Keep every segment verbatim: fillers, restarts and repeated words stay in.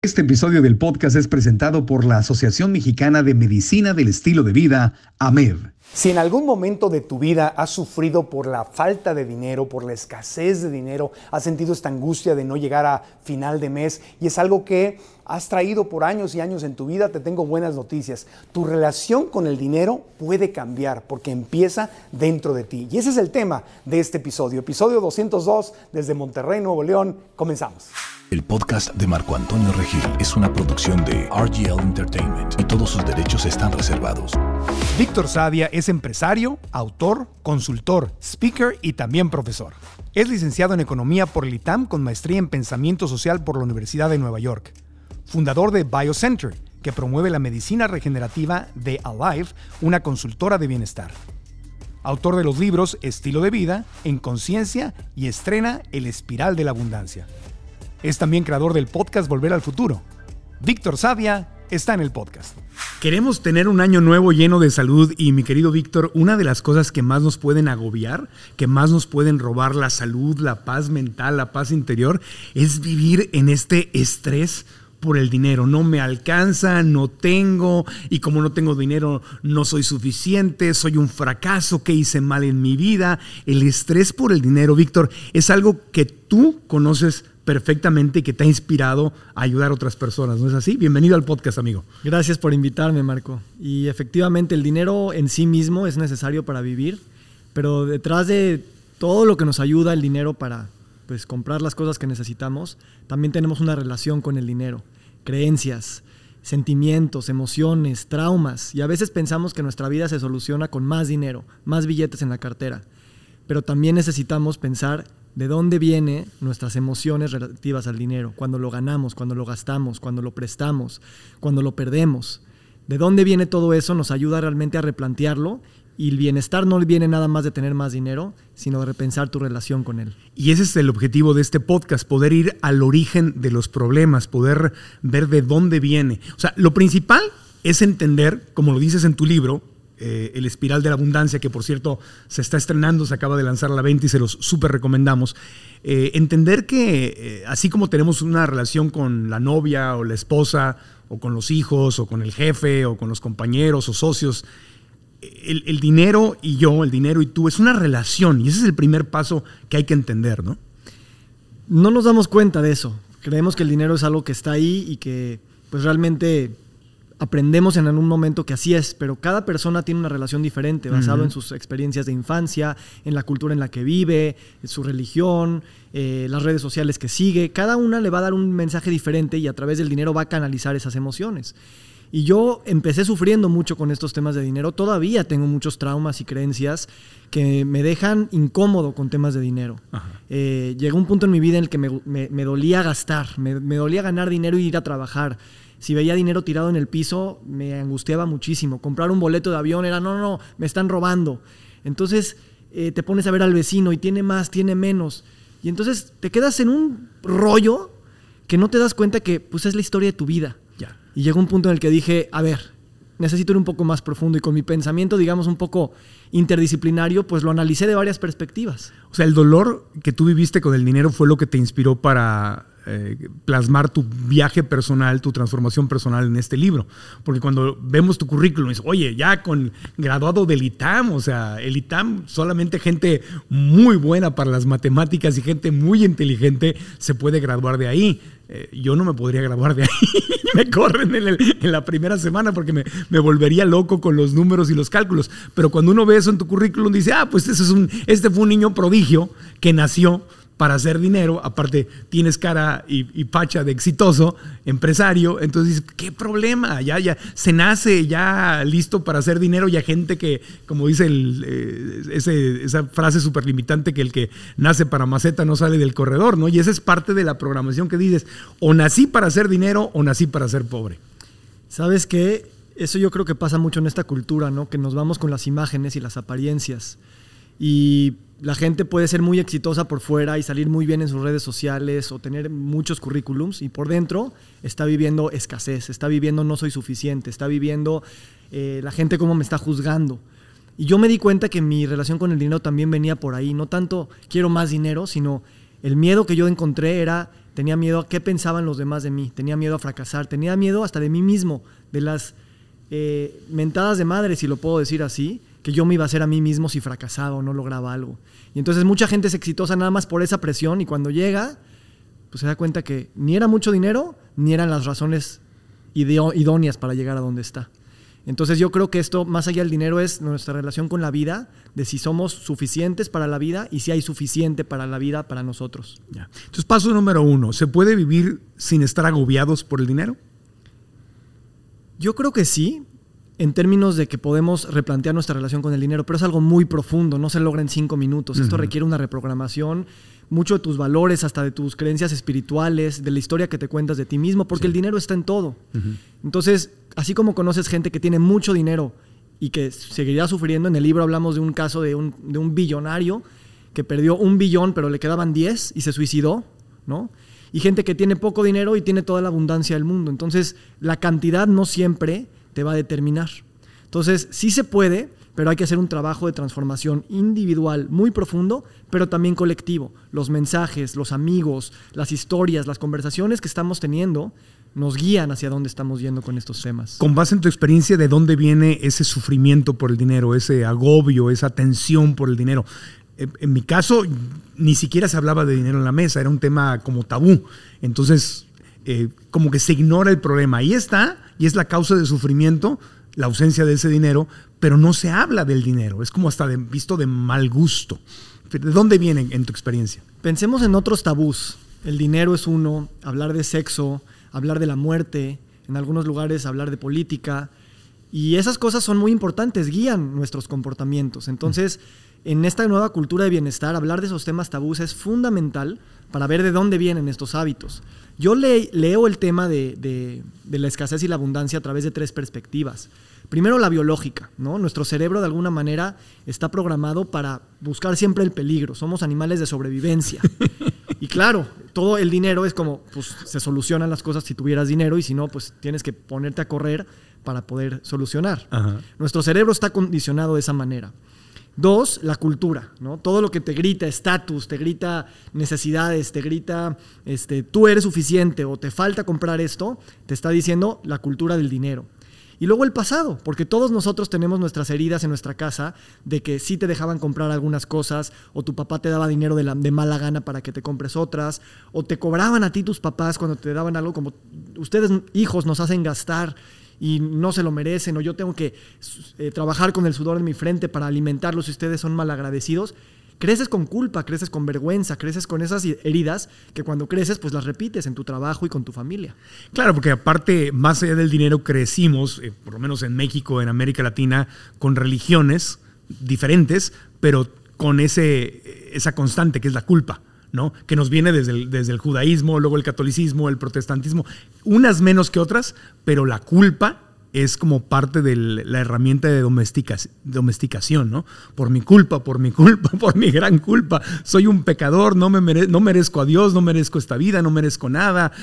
Este episodio del podcast es presentado por la Asociación Mexicana de Medicina del Estilo de Vida, A M E D. Si en algún momento de tu vida has sufrido por la falta de dinero, por la escasez de dinero, has sentido esta angustia de no llegar a final de mes y es algo que has traído por años y años en tu vida, te tengo buenas noticias. Tu relación con el dinero puede cambiar porque empieza dentro de ti. Y ese es el tema de este episodio. Episodio doscientos dos desde Monterrey, Nuevo León. Comenzamos. El podcast de Marco Antonio Regil es una producción de R G L Entertainment y todos sus derechos están reservados. Víctor Savia es empresario, autor, consultor, speaker y también profesor. Es licenciado en Economía por el I T A M con maestría en Pensamiento Social por la Universidad de Nueva York. Fundador de BioCenter, que promueve la medicina regenerativa, de Alive, una consultora de bienestar. Autor de los libros Estilo de Vida, En Conciencia y estrena El Espiral de la Abundancia. Es también creador del podcast Volver al Futuro. Víctor Savia está en el podcast. Queremos tener un año nuevo lleno de salud y, mi querido Víctor, una de las cosas que más nos pueden agobiar, que más nos pueden robar la salud, la paz mental, la paz interior, es vivir en este estrés por el dinero. No me alcanza, no tengo, y como no tengo dinero no soy suficiente, soy un fracaso, ¿qué hice mal en mi vida? El estrés por el dinero, Víctor, es algo que tú conoces perfectamente y que te ha inspirado a ayudar a otras personas, ¿no es así? Bienvenido al podcast, amigo. Gracias por invitarme, Marco. Y efectivamente el dinero en sí mismo es necesario para vivir, pero detrás de todo lo que nos ayuda el dinero para pues, comprar las cosas que necesitamos, también tenemos una relación con el dinero, creencias, sentimientos, emociones, traumas, y a veces pensamos que nuestra vida se soluciona con más dinero, más billetes en la cartera, pero también necesitamos pensar de dónde vienen nuestras emociones relativas al dinero, cuando lo ganamos, cuando lo gastamos, cuando lo prestamos, cuando lo perdemos. De dónde viene todo eso nos ayuda realmente a replantearlo, y el bienestar no viene nada más de tener más dinero, sino de repensar tu relación con él. Y ese es el objetivo de este podcast, poder ir al origen de los problemas, poder ver de dónde viene. O sea, lo principal es entender, como lo dices en tu libro, Eh, El Espiral de la Abundancia, que por cierto se está estrenando, se acaba de lanzar a la venta y se los súper recomendamos. Eh, entender que eh, así como tenemos una relación con la novia o la esposa o con los hijos o con el jefe o con los compañeros o socios, el, el dinero y yo, el dinero y tú, es una relación y ese es el primer paso que hay que entender, ¿no? No nos damos cuenta de eso. Creemos que el dinero es algo que está ahí y que pues realmente aprendemos en algún momento que así es, pero cada persona tiene una relación diferente, basado uh-huh. en sus experiencias de infancia, en la cultura en la que vive, en su religión, eh, las redes sociales que sigue. Cada una le va a dar un mensaje diferente y a través del dinero va a canalizar esas emociones. Y yo empecé sufriendo mucho con estos temas de dinero. Todavía tengo muchos traumas y creencias que me dejan incómodo con temas de dinero. Eh, llegó un punto en mi vida en el que me, me, me dolía gastar, me, me dolía ganar dinero y ir a trabajar. Si veía dinero tirado en el piso, me angustiaba muchísimo. Comprar un boleto de avión era, no, no, me están robando. Entonces eh, te pones a ver al vecino y tiene más, tiene menos. Y entonces te quedas en un rollo que no te das cuenta que pues, es la historia de tu vida. Ya. Y llegó un punto en el que dije, a ver, necesito ir un poco más profundo. Y con mi pensamiento, digamos, un poco interdisciplinario, pues lo analicé de varias perspectivas. O sea, el dolor que tú viviste con el dinero fue lo que te inspiró para Eh, plasmar tu viaje personal, tu transformación personal en este libro. Porque cuando vemos tu currículum, dices, oye, ya con graduado del I T A M, o sea, el I T A M, solamente gente muy buena para las matemáticas y gente muy inteligente se puede graduar de ahí. Eh, yo no me podría graduar de ahí. Me corren en, el, en la primera semana porque me, me volvería loco con los números y los cálculos. Pero cuando uno ve eso en tu currículum, dice, ah, pues este, es un, este fue un niño prodigio que nació para hacer dinero, aparte tienes cara y, y pacha de exitoso, empresario, entonces dices, ¿qué problema? Ya, ya se nace ya listo para hacer dinero y hay gente que, como dice el, eh, ese, esa frase súper limitante, que el que nace para maceta no sale del corredor, ¿no? Y esa es parte de la programación que dices, o nací para hacer dinero o nací para ser pobre. ¿Sabes qué? Eso yo creo que pasa mucho en esta cultura, ¿no? Que nos vamos con las imágenes y las apariencias. Y la gente puede ser muy exitosa por fuera y salir muy bien en sus redes sociales o tener muchos currículums y por dentro está viviendo escasez, está viviendo no soy suficiente, está viviendo eh, la gente cómo me está juzgando. Y yo me di cuenta que mi relación con el dinero también venía por ahí, no tanto quiero más dinero, sino el miedo que yo encontré era tenía miedo a qué pensaban los demás de mí, tenía miedo a fracasar, tenía miedo hasta de mí mismo, de las eh, mentadas de madre, si lo puedo decir así, que yo me iba a hacer a mí mismo si fracasaba o no lograba algo. Y entonces mucha gente es exitosa nada más por esa presión y cuando llega, pues se da cuenta que ni era mucho dinero, ni eran las razones idóneas para llegar a donde está. Entonces yo creo que esto, más allá del dinero, es nuestra relación con la vida, de si somos suficientes para la vida y si hay suficiente para la vida para nosotros. Ya. Entonces, paso número uno, ¿se puede vivir sin estar agobiados por el dinero? Yo creo que sí, en términos de que podemos replantear nuestra relación con el dinero, pero es algo muy profundo, no se logra en cinco minutos. Uh-huh. Esto requiere una reprogramación, mucho de tus valores, hasta de tus creencias espirituales, de la historia que te cuentas de ti mismo, porque sí. El dinero está en todo. Uh-huh. Entonces, así como conoces gente que tiene mucho dinero y que seguirá sufriendo, en el libro hablamos de un caso de un, de un billonario que perdió un billón, pero le quedaban diez y se suicidó, ¿no? Y gente que tiene poco dinero y tiene toda la abundancia del mundo. Entonces, la cantidad no siempre te va a determinar. Entonces, sí se puede, pero hay que hacer un trabajo de transformación individual muy profundo, pero también colectivo. Los mensajes, los amigos, las historias, las conversaciones que estamos teniendo nos guían hacia dónde estamos yendo con estos temas. Con base en tu experiencia, ¿de dónde viene ese sufrimiento por el dinero, ese agobio, esa tensión por el dinero? En mi caso, ni siquiera se hablaba de dinero en la mesa, era un tema como tabú. Entonces, eh, como que se ignora el problema. Ahí está, y es la causa de sufrimiento, la ausencia de ese dinero, pero no se habla del dinero. Es como hasta de, visto de mal gusto. ¿De dónde viene en tu experiencia? Pensemos en otros tabús. El dinero es uno, hablar de sexo, hablar de la muerte, en algunos lugares hablar de política. Y esas cosas son muy importantes, guían nuestros comportamientos. Entonces, en esta nueva cultura de bienestar, hablar de esos temas tabús es fundamental para ver de dónde vienen estos hábitos. Yo le, leo el tema de, de, de la escasez y la abundancia a través de tres perspectivas. Primero, la biológica, ¿no? Nuestro cerebro de alguna manera está programado para buscar siempre el peligro. Somos animales de sobrevivencia. Y claro, todo el dinero es como, pues se solucionan las cosas si tuvieras dinero y si no, pues tienes que ponerte a correr para poder solucionar. Ajá. Nuestro cerebro está condicionado de esa manera. Dos, la cultura, ¿no? Todo lo que te grita estatus, te grita necesidades, te grita este, tú eres suficiente o te falta comprar esto, te está diciendo la cultura del dinero. Y luego el pasado, porque todos nosotros tenemos nuestras heridas en nuestra casa de que sí te dejaban comprar algunas cosas o tu papá te daba dinero de, la, de mala gana para que te compres otras o te cobraban a ti tus papás cuando te daban algo como ustedes hijos nos hacen gastar y no se lo merecen, o yo tengo que eh, trabajar con el sudor de mi frente para alimentarlos y ustedes son malagradecidos. Creces con culpa, creces con vergüenza, creces con esas heridas que cuando creces pues las repites en tu trabajo y con tu familia. Claro, porque aparte, más allá del dinero, crecimos, eh, por lo menos en México, en América Latina, con religiones diferentes, pero con ese, esa constante que es la culpa, ¿no? Que nos viene desde el, desde el judaísmo, luego el catolicismo, el protestantismo, unas menos que otras, pero la culpa es como parte de la herramienta de domesticación, ¿no? Por mi culpa, por mi culpa, por mi gran culpa. Soy un pecador, no, me mere, no merezco a Dios, no merezco esta vida, no merezco nada.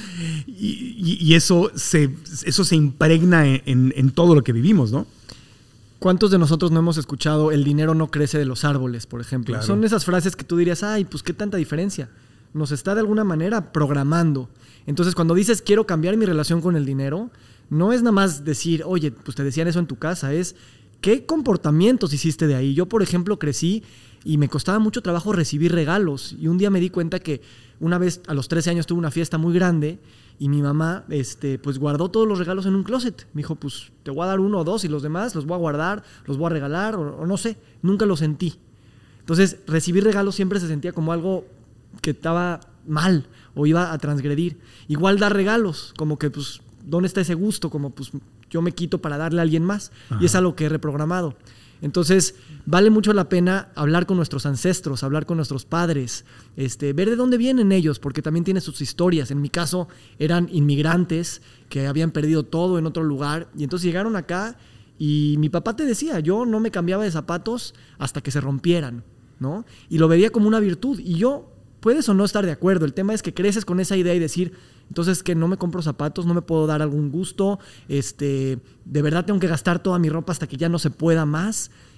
Y, y, y eso, se, eso se impregna en, en, en todo lo que vivimos, ¿no? ¿Cuántos de nosotros no hemos escuchado el dinero no crece de los árboles, por ejemplo? Claro. Son esas frases que tú dirías, ay, pues qué tanta diferencia. Nos está de alguna manera programando. Entonces, cuando dices quiero cambiar mi relación con el dinero, no es nada más decir, oye, pues te decían eso en tu casa, es qué comportamientos hiciste de ahí. Yo, por ejemplo, crecí y me costaba mucho trabajo recibir regalos. Y un día me di cuenta que una vez a los trece años tuve una fiesta muy grande y mi mamá este, pues guardó todos los regalos en un closet. Me dijo, pues te voy a dar uno o dos y los demás los voy a guardar, los voy a regalar o, o no sé. Nunca lo sentí. Entonces, recibir regalos siempre se sentía como algo que estaba mal o iba a transgredir. Igual dar regalos, como que pues ¿dónde está ese gusto? Como pues yo me quito para darle a alguien más. Ajá. Y es algo que he reprogramado. Entonces, vale mucho la pena hablar con nuestros ancestros, hablar con nuestros padres, este, ver de dónde vienen ellos, porque también tienen sus historias. En mi caso, eran inmigrantes que habían perdido todo en otro lugar y entonces llegaron acá y mi papá te decía, yo no me cambiaba de zapatos hasta que se rompieran, ¿no? Y lo veía como una virtud y yo, puedes o no estar de acuerdo, el tema es que creces con esa idea y decir, entonces que no me compro zapatos, no me puedo dar algún gusto, este, de verdad tengo que gastar toda mi ropa hasta que ya no se pueda más.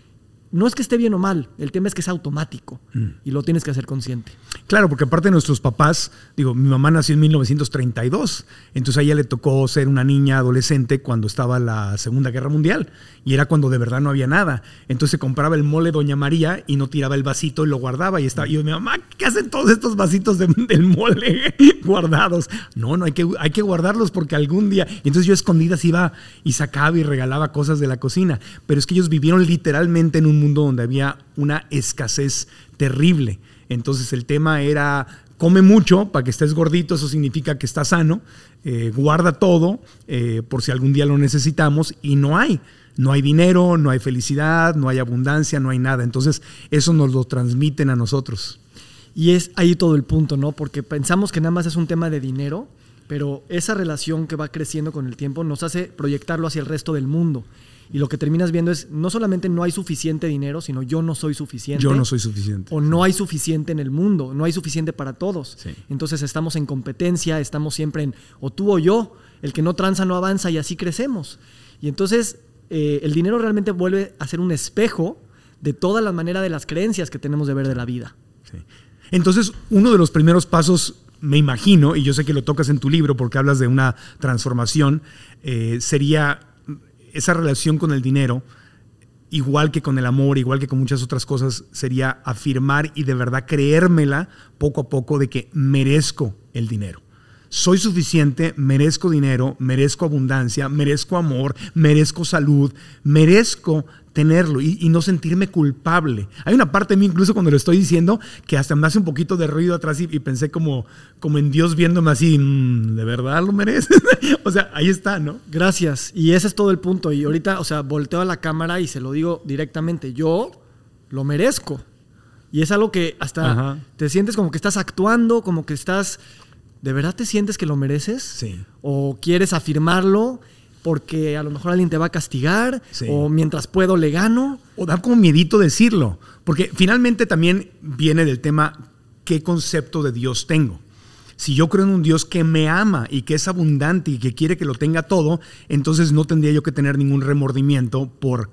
no es que esté bien o mal, el tema es que es automático mm. y lo tienes que hacer consciente. Claro, porque aparte de nuestros papás, digo, mi mamá nació en mil novecientos treinta y dos, entonces a ella le tocó ser una niña adolescente cuando estaba la Segunda Guerra Mundial y era cuando de verdad no había nada. Entonces compraba el mole Doña María y no tiraba el vasito y lo guardaba y estaba, y yo, mi mamá, ¿qué hacen todos estos vasitos de, del mole guardados? No, no, hay que, hay que guardarlos porque algún día... Y entonces yo a escondidas iba y sacaba y regalaba cosas de la cocina, pero es que ellos vivieron literalmente en un mundo donde había una escasez terrible. Entonces el tema era, come mucho para que estés gordito, eso significa que estás sano, eh, guarda todo eh, por si algún día lo necesitamos, y no hay. No hay dinero, no hay felicidad, no hay abundancia, no hay nada. Entonces eso nos lo transmiten a nosotros. Y es ahí todo el punto, ¿no? Porque pensamos que nada más es un tema de dinero, pero esa relación que va creciendo con el tiempo nos hace proyectarlo hacia el resto del mundo. Y lo que terminas viendo es, no solamente no hay suficiente dinero, sino yo no soy suficiente. Yo no soy suficiente. O no hay suficiente en el mundo, no hay suficiente para todos. Sí. Entonces estamos en competencia, estamos siempre en o tú o yo, el que no tranza no avanza, y así crecemos. Y entonces eh, el dinero realmente vuelve a ser un espejo de toda la manera de las creencias que tenemos de ver de la vida. Sí. Entonces, uno de los primeros pasos, me imagino, y yo sé que lo tocas en tu libro porque hablas de una transformación, eh, sería esa relación con el dinero, igual que con el amor, igual que con muchas otras cosas, sería afirmar y de verdad creérmela poco a poco de que merezco el dinero. Soy suficiente, merezco dinero, merezco abundancia, merezco amor, merezco salud, merezco tenerlo y, y no sentirme culpable. Hay una parte de mí, incluso cuando lo estoy diciendo, que hasta me hace un poquito de ruido atrás y, y pensé como, como en Dios viéndome así, mmm, ¿de verdad lo mereces? O sea, ahí está, ¿no? Gracias. Y ese es todo el punto. Y ahorita, o sea, volteo a la cámara y se lo digo directamente. Yo lo merezco. Y es algo que hasta Ajá. te sientes como que estás actuando, como que estás... ¿De verdad te sientes que lo mereces? Sí. ¿O quieres afirmarlo porque a lo mejor alguien te va a castigar? Sí. ¿O mientras puedo le gano? O da como miedito decirlo. Porque finalmente también viene del tema qué concepto de Dios tengo. Si yo creo en un Dios que me ama y que es abundante y que quiere que lo tenga todo, entonces no tendría yo que tener ningún remordimiento por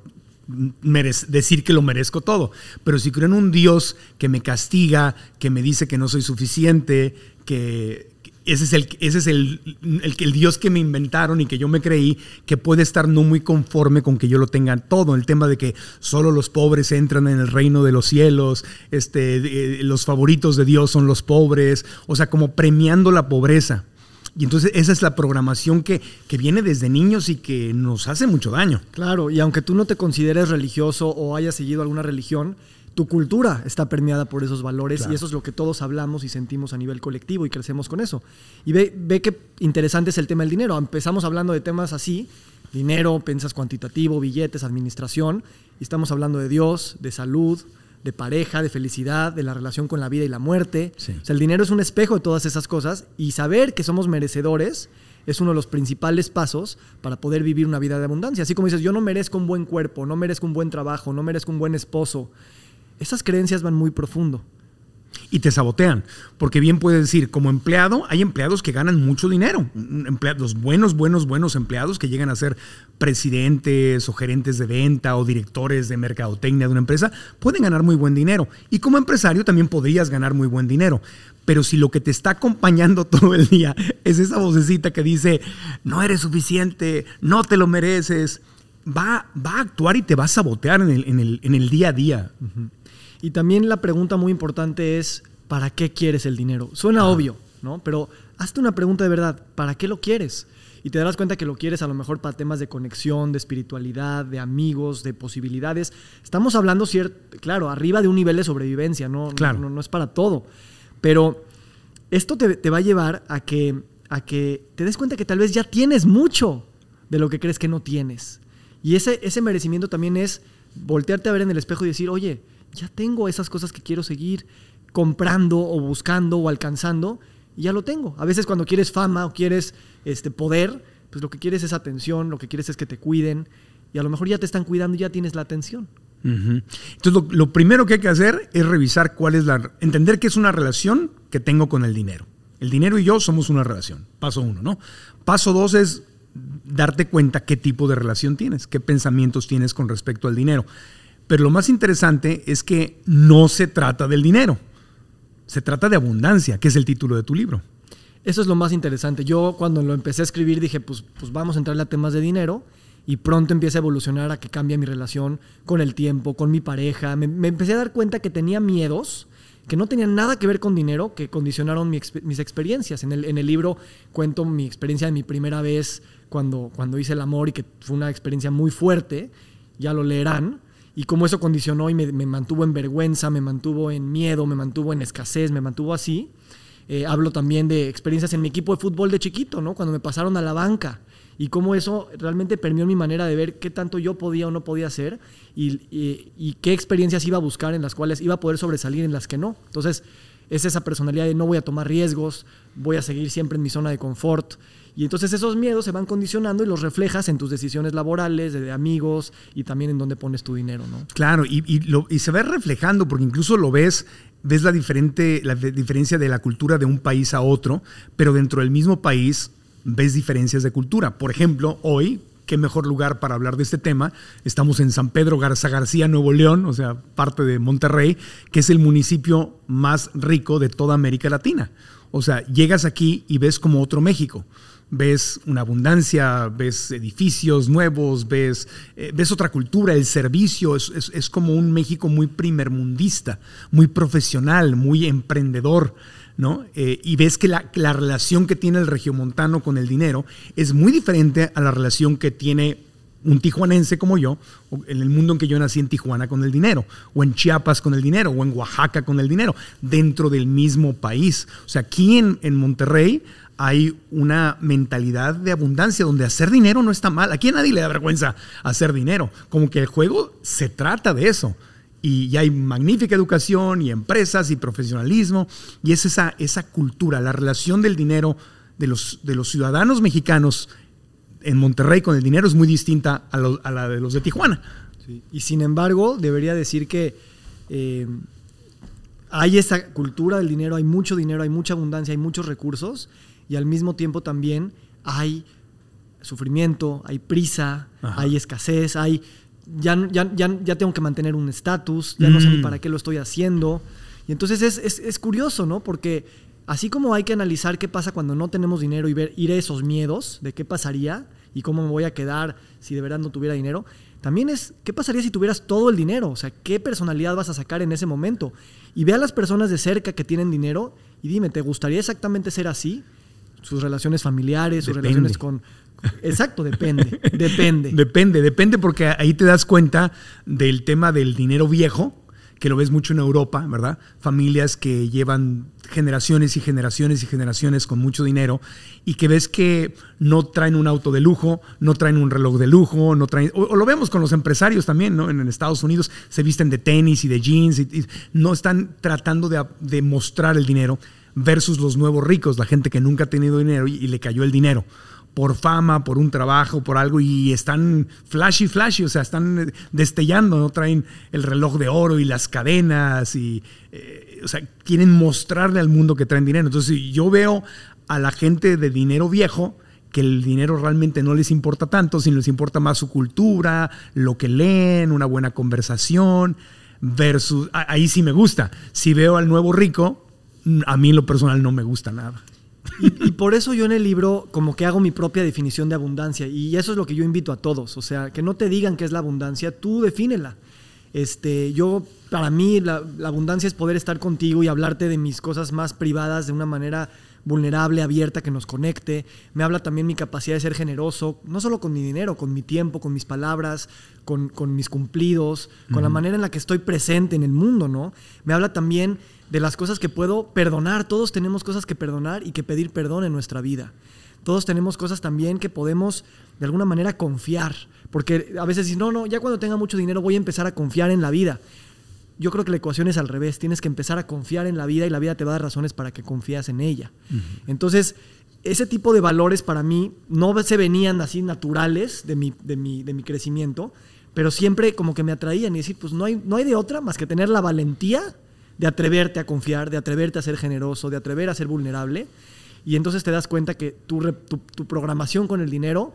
merece, decir que lo merezco todo. Pero si creo en un Dios que me castiga, que me dice que no soy suficiente, que... Ese es, el, ese es el, el, el Dios que me inventaron y que yo me creí, que puede estar no muy conforme con que yo lo tenga todo. El tema de que solo los pobres entran en el reino de los cielos, este, eh, los favoritos de Dios son los pobres, o sea, como premiando la pobreza. Y entonces esa es la programación que, que viene desde niños y que nos hace mucho daño. Claro, y aunque tú no te consideres religioso o hayas seguido alguna religión, tu cultura está permeada por esos valores, claro. Y eso es lo que todos hablamos y sentimos a nivel colectivo y crecemos con eso. Y ve, ve qué interesante es el tema del dinero. Empezamos hablando de temas así, dinero, piensas cuantitativo, billetes, administración, y estamos hablando de Dios, de salud, de pareja, de felicidad, de la relación con la vida y la muerte. Sí. O sea, el dinero es un espejo de todas esas cosas, y saber que somos merecedores es uno de los principales pasos para poder vivir una vida de abundancia. Así como dices, yo no merezco un buen cuerpo, no merezco un buen trabajo, no merezco un buen esposo. Esas creencias van muy profundo. Y te sabotean, porque bien puedes decir, como empleado, hay empleados que ganan mucho dinero. Empleados, buenos, buenos, buenos empleados que llegan a ser presidentes o gerentes de venta o directores de mercadotecnia de una empresa, pueden ganar muy buen dinero. Y como empresario también podrías ganar muy buen dinero. Pero si lo que te está acompañando todo el día es esa vocecita que dice, no eres suficiente, no te lo mereces, va, va a actuar y te va a sabotear en el, en el, en el día a día. Uh-huh. Y también la pregunta muy importante es, ¿para qué quieres el dinero? Suena ah. obvio, ¿no? Pero hazte una pregunta de verdad, ¿para qué lo quieres? Y te darás cuenta que lo quieres a lo mejor para temas de conexión, de espiritualidad, de amigos, de posibilidades. Estamos hablando, cierto, claro, arriba de un nivel de sobrevivencia, ¿no? Claro. No, no, no es para todo. Pero esto te, te va a llevar a que, a que te des cuenta que tal vez ya tienes mucho de lo que crees que no tienes. Y ese, ese merecimiento también es voltearte a ver en el espejo y decir, oye, ya tengo esas cosas que quiero seguir comprando o buscando o alcanzando y ya lo tengo. A veces cuando quieres fama o quieres este, poder, pues lo que quieres es atención, lo que quieres es que te cuiden y a lo mejor ya te están cuidando y ya tienes la atención. Uh-huh. Entonces lo, lo primero que hay que hacer es revisar cuál es la... entender que es una relación que tengo con el dinero. El dinero y yo somos una relación. Paso uno, ¿no? Paso dos es darte cuenta qué tipo de relación tienes, qué pensamientos tienes con respecto al dinero. Pero lo más interesante es que no se trata del dinero. Se trata de abundancia, que es el título de tu libro. Eso es lo más interesante. Yo cuando lo empecé a escribir dije, pues, pues vamos a entrarle a temas de dinero y pronto empieza a evolucionar a que cambie mi relación con el tiempo, con mi pareja. Me, me empecé a dar cuenta que tenía miedos que no tenían nada que ver con dinero, que condicionaron mi, mis experiencias. En el, en el libro cuento mi experiencia de mi primera vez cuando, cuando hice el amor y que fue una experiencia muy fuerte, ya lo leerán, y cómo eso condicionó y me, me mantuvo en vergüenza, me mantuvo en miedo, me mantuvo en escasez, me mantuvo así. Eh, hablo también de experiencias en mi equipo de fútbol de chiquito, ¿no? Cuando me pasaron a la banca y cómo eso realmente permeó mi manera de ver qué tanto yo podía o no podía hacer y, y, y qué experiencias iba a buscar en las cuales iba a poder sobresalir, en las que no. Entonces, es esa personalidad de no voy a tomar riesgos, voy a seguir siempre en mi zona de confort. Y entonces esos miedos se van condicionando y los reflejas en tus decisiones laborales, de, de amigos y también en dónde pones tu dinero, ¿no? Claro, y, y, lo, y se ve reflejando porque incluso lo ves, ves la, diferente, la diferencia de la cultura de un país a otro, pero dentro del mismo país ves diferencias de cultura. Por ejemplo, hoy, qué mejor lugar para hablar de este tema, estamos en San Pedro Garza García, Nuevo León, o sea, parte de Monterrey, que es el municipio más rico de toda América Latina. O sea, llegas aquí y ves como otro México. Ves una abundancia, ves edificios nuevos, ves, eh, ves otra cultura, el servicio, es, es, es como un México muy primermundista, muy profesional, muy emprendedor, ¿no? Eh, y ves que la, la relación que tiene el regiomontano con el dinero es muy diferente a la relación que tiene un tijuanense como yo, en el mundo en que yo nací en Tijuana con el dinero, o en Chiapas con el dinero, o en Oaxaca con el dinero, dentro del mismo país. O sea, aquí en, en Monterrey hay una mentalidad de abundancia donde hacer dinero no está mal. Aquí a nadie le da vergüenza hacer dinero. Como que el juego se trata de eso. Y ya hay magnífica educación y empresas y profesionalismo. Y es esa, esa cultura, la relación del dinero de los, de los ciudadanos mexicanos en Monterrey con el dinero es muy distinta a, lo, a la de los de Tijuana. Sí. Y sin embargo, debería decir que eh, hay esa cultura del dinero, hay mucho dinero, hay mucha abundancia, hay muchos recursos. Y al mismo tiempo también hay sufrimiento, hay prisa, Ajá. hay escasez, hay ya, ya, ya, ya tengo que mantener un estatus, ya mm. no sé ni para qué lo estoy haciendo. Y entonces es, es, es curioso, ¿no? Porque así como hay que analizar qué pasa cuando no tenemos dinero y ver, ir a esos miedos de qué pasaría y cómo me voy a quedar si de verdad no tuviera dinero, también es qué pasaría si tuvieras todo el dinero. O sea, qué personalidad vas a sacar en ese momento. Y ve a las personas de cerca que tienen dinero y dime, ¿te gustaría exactamente ser así? Sus relaciones familiares, sus depende. relaciones con... Exacto, depende, depende. Depende, depende porque ahí te das cuenta del tema del dinero viejo, que lo ves mucho en Europa, ¿verdad? Familias que llevan generaciones y generaciones y generaciones con mucho dinero y que ves que no traen un auto de lujo, no traen un reloj de lujo, no traen... O, o lo vemos con los empresarios también, ¿no? En, en Estados Unidos se visten de tenis y de jeans y, y no están tratando de, de mostrar el dinero versus los nuevos ricos, la gente que nunca ha tenido dinero y, y le cayó el dinero por fama, por un trabajo, por algo, y están flashy, flashy, o sea, están destellando, ¿no? Traen el reloj de oro y las cadenas, y, eh, o sea, quieren mostrarle al mundo que traen dinero. Entonces, yo veo a la gente de dinero viejo, que el dinero realmente no les importa tanto, sino les importa más su cultura, lo que leen, una buena conversación, versus, ahí sí me gusta. Si veo al nuevo rico, a mí en lo personal no me gusta nada. Y, y por eso yo en el libro como que hago mi propia definición de abundancia y eso es lo que yo invito a todos, o sea, que no te digan qué es la abundancia, tú defínela. Este, yo, para mí la, la abundancia es poder estar contigo y hablarte de mis cosas más privadas de una manera vulnerable, abierta, que nos conecte. Me habla también mi capacidad de ser generoso, no solo con mi dinero, con mi tiempo, con mis palabras, con, con mis cumplidos, con uh-huh. la manera en la que estoy presente en el mundo, ¿no? Me habla también de las cosas que puedo perdonar. Todos tenemos cosas que perdonar y que pedir perdón en nuestra vida. Todos tenemos cosas también que podemos de alguna manera confiar, porque a veces dices, no, no, ya cuando tenga mucho dinero voy a empezar a confiar en la vida. Yo creo que la ecuación es al revés, tienes que empezar a confiar en la vida y la vida te va a dar razones para que confías en ella. Uh-huh. Entonces, ese tipo de valores para mí no se venían así naturales de mi, de mi, de mi crecimiento, pero siempre como que me atraían y decir, pues no hay, no hay de otra más que tener la valentía de atreverte a confiar, de atreverte a ser generoso, de atrever a ser vulnerable. Y entonces te das cuenta que tu, tu, tu programación con el dinero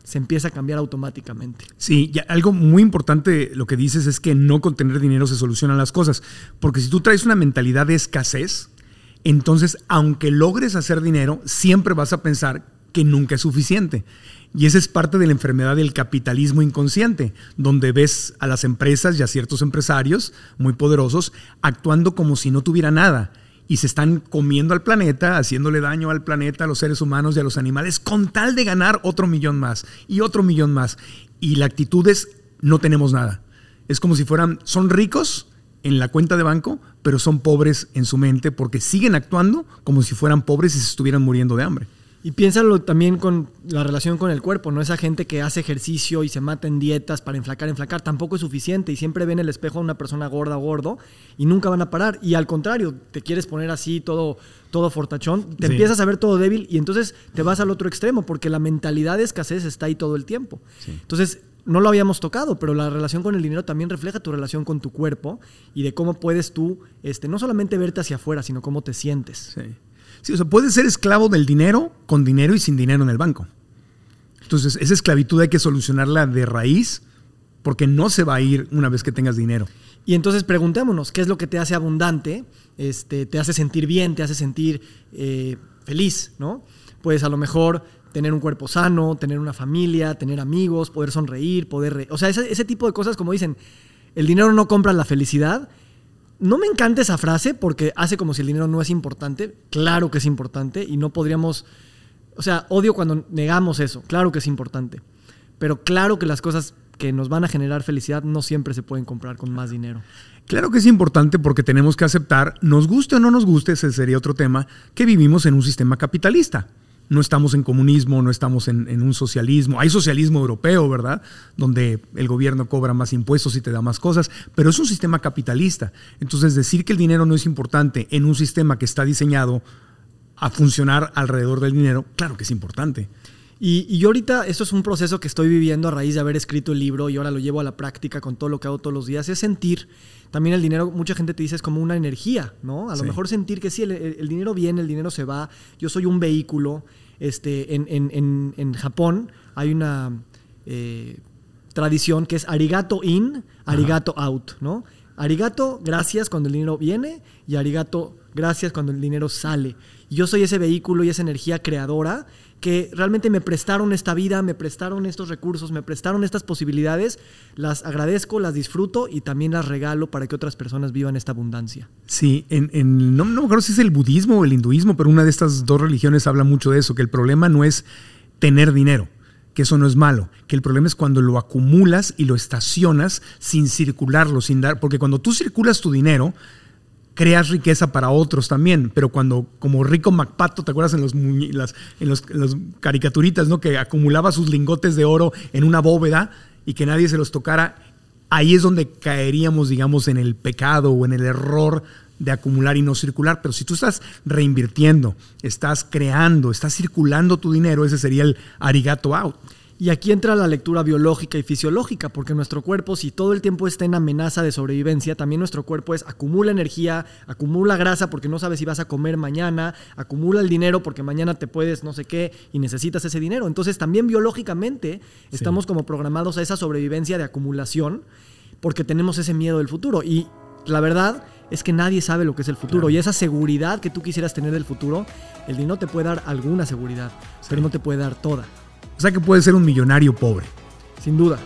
se empieza a cambiar automáticamente. Sí, y algo muy importante lo que dices es que no con tener dinero se solucionan las cosas, porque si tú traes una mentalidad de escasez, entonces aunque logres hacer dinero, siempre vas a pensar que nunca es suficiente. Y esa es parte de la enfermedad del capitalismo inconsciente, donde ves a las empresas y a ciertos empresarios muy poderosos actuando como si no tuviera nada y se están comiendo al planeta, haciéndole daño al planeta, a los seres humanos y a los animales con tal de ganar otro millón más y otro millón más. Y la actitud es no tenemos nada. Es como si fueran, son ricos en la cuenta de banco, pero son pobres en su mente porque siguen actuando como si fueran pobres y se estuvieran muriendo de hambre. Y piénsalo también con la relación con el cuerpo, ¿no? Esa gente que hace ejercicio y se mata en dietas para enflacar, enflacar, tampoco es suficiente y siempre ven el espejo a una persona gorda o gordo y nunca van a parar. Y al contrario, te quieres poner así todo, todo fortachón, te sí. empiezas a ver todo débil y entonces te vas al otro extremo porque la mentalidad de escasez está ahí todo el tiempo. Sí. Entonces, no lo habíamos tocado, pero la relación con el dinero también refleja tu relación con tu cuerpo y de cómo puedes tú este, no solamente verte hacia afuera, sino cómo te sientes. Sí. Sí, o sea, puedes ser esclavo del dinero, con dinero y sin dinero en el banco. Entonces, esa esclavitud hay que solucionarla de raíz porque no se va a ir una vez que tengas dinero. Y entonces preguntémonos, ¿qué es lo que te hace abundante? Este, te hace sentir bien, te hace sentir eh, feliz, ¿no? Pues a lo mejor tener un cuerpo sano, tener una familia, tener amigos, poder sonreír, poder... Re- o sea, ese, ese tipo de cosas, como dicen, el dinero no compra la felicidad. No me encanta esa frase porque hace como si el dinero no es importante. Claro que es importante y no podríamos... O sea, odio cuando negamos eso. Claro que es importante. Pero claro que las cosas que nos van a generar felicidad no siempre se pueden comprar con más dinero. Claro que es importante porque tenemos que aceptar, nos guste o no nos guste, ese sería otro tema, que vivimos en un sistema capitalista. No estamos en comunismo, no estamos en, en un socialismo. Hay socialismo europeo, ¿verdad? Donde el gobierno cobra más impuestos y te da más cosas, pero es un sistema capitalista. Entonces, decir que el dinero no es importante en un sistema que está diseñado a funcionar alrededor del dinero, claro que es importante. Y, y yo ahorita, esto es un proceso que estoy viviendo a raíz de haber escrito el libro y ahora lo llevo a la práctica con todo lo que hago todos los días, es sentir también el dinero, mucha gente te dice es como una energía, ¿no? A lo sí. mejor sentir que sí, el, el dinero viene, el dinero se va, yo soy un vehículo. Este, en, en, en, en Japón hay una eh, tradición que es arigato in, arigato Ajá. out, ¿no? Arigato, gracias cuando el dinero viene y arigato, gracias cuando el dinero sale. Y yo soy ese vehículo y esa energía creadora que realmente me prestaron esta vida, me prestaron estos recursos, me prestaron estas posibilidades, las agradezco, las disfruto y también las regalo para que otras personas vivan esta abundancia. Sí, en, en, no, no me acuerdo si es el budismo o el hinduismo, pero una de estas dos religiones habla mucho de eso, que el problema no es tener dinero, que eso no es malo, que el problema es cuando lo acumulas y lo estacionas sin circularlo, sin dar, porque cuando tú circulas tu dinero, creas riqueza para otros también, pero cuando, como Rico MacPato, ¿te acuerdas en los, muñe- las, en los, en los caricaturitas, ¿no? Que acumulaba sus lingotes de oro en una bóveda y que nadie se los tocara? Ahí es donde caeríamos, digamos, en el pecado o en el error de acumular y no circular. Pero si tú estás reinvirtiendo, estás creando, estás circulando tu dinero, ese sería el arigato out. Y aquí entra la lectura biológica y fisiológica, porque nuestro cuerpo, si todo el tiempo está en amenaza de sobrevivencia, también nuestro cuerpo es acumula energía, acumula grasa porque no sabes si vas a comer mañana, acumula el dinero porque mañana te puedes no sé qué y necesitas ese dinero. Entonces también biológicamente sí. estamos como programados a esa sobrevivencia de acumulación porque tenemos ese miedo del futuro. Y la verdad es que nadie sabe lo que es el futuro. Claro. Y esa seguridad que tú quisieras tener del futuro, el dinero te puede dar alguna seguridad, sí. pero no te puede dar toda. O sea que puedes ser un millonario pobre. Sin duda.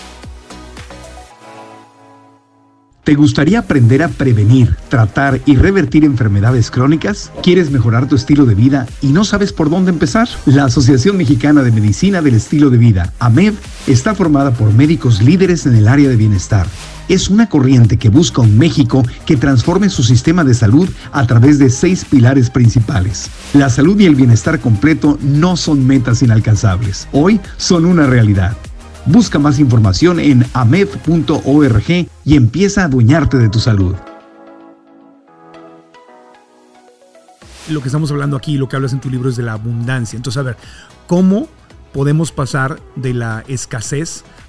¿Te gustaría aprender a prevenir, tratar y revertir enfermedades crónicas? ¿Quieres mejorar tu estilo de vida y no sabes por dónde empezar? La Asociación Mexicana de Medicina del Estilo de Vida, A M E D, está formada por médicos líderes en el área de bienestar. Es una corriente que busca un México que transforme su sistema de salud a través de seis pilares principales. La salud y el bienestar completo no son metas inalcanzables. Hoy son una realidad. Busca más información en amed punto org y empieza a adueñarte de tu salud. Lo que estamos hablando aquí, lo que hablas en tu libro es de la abundancia. Entonces, a ver, ¿cómo podemos pasar de la escasez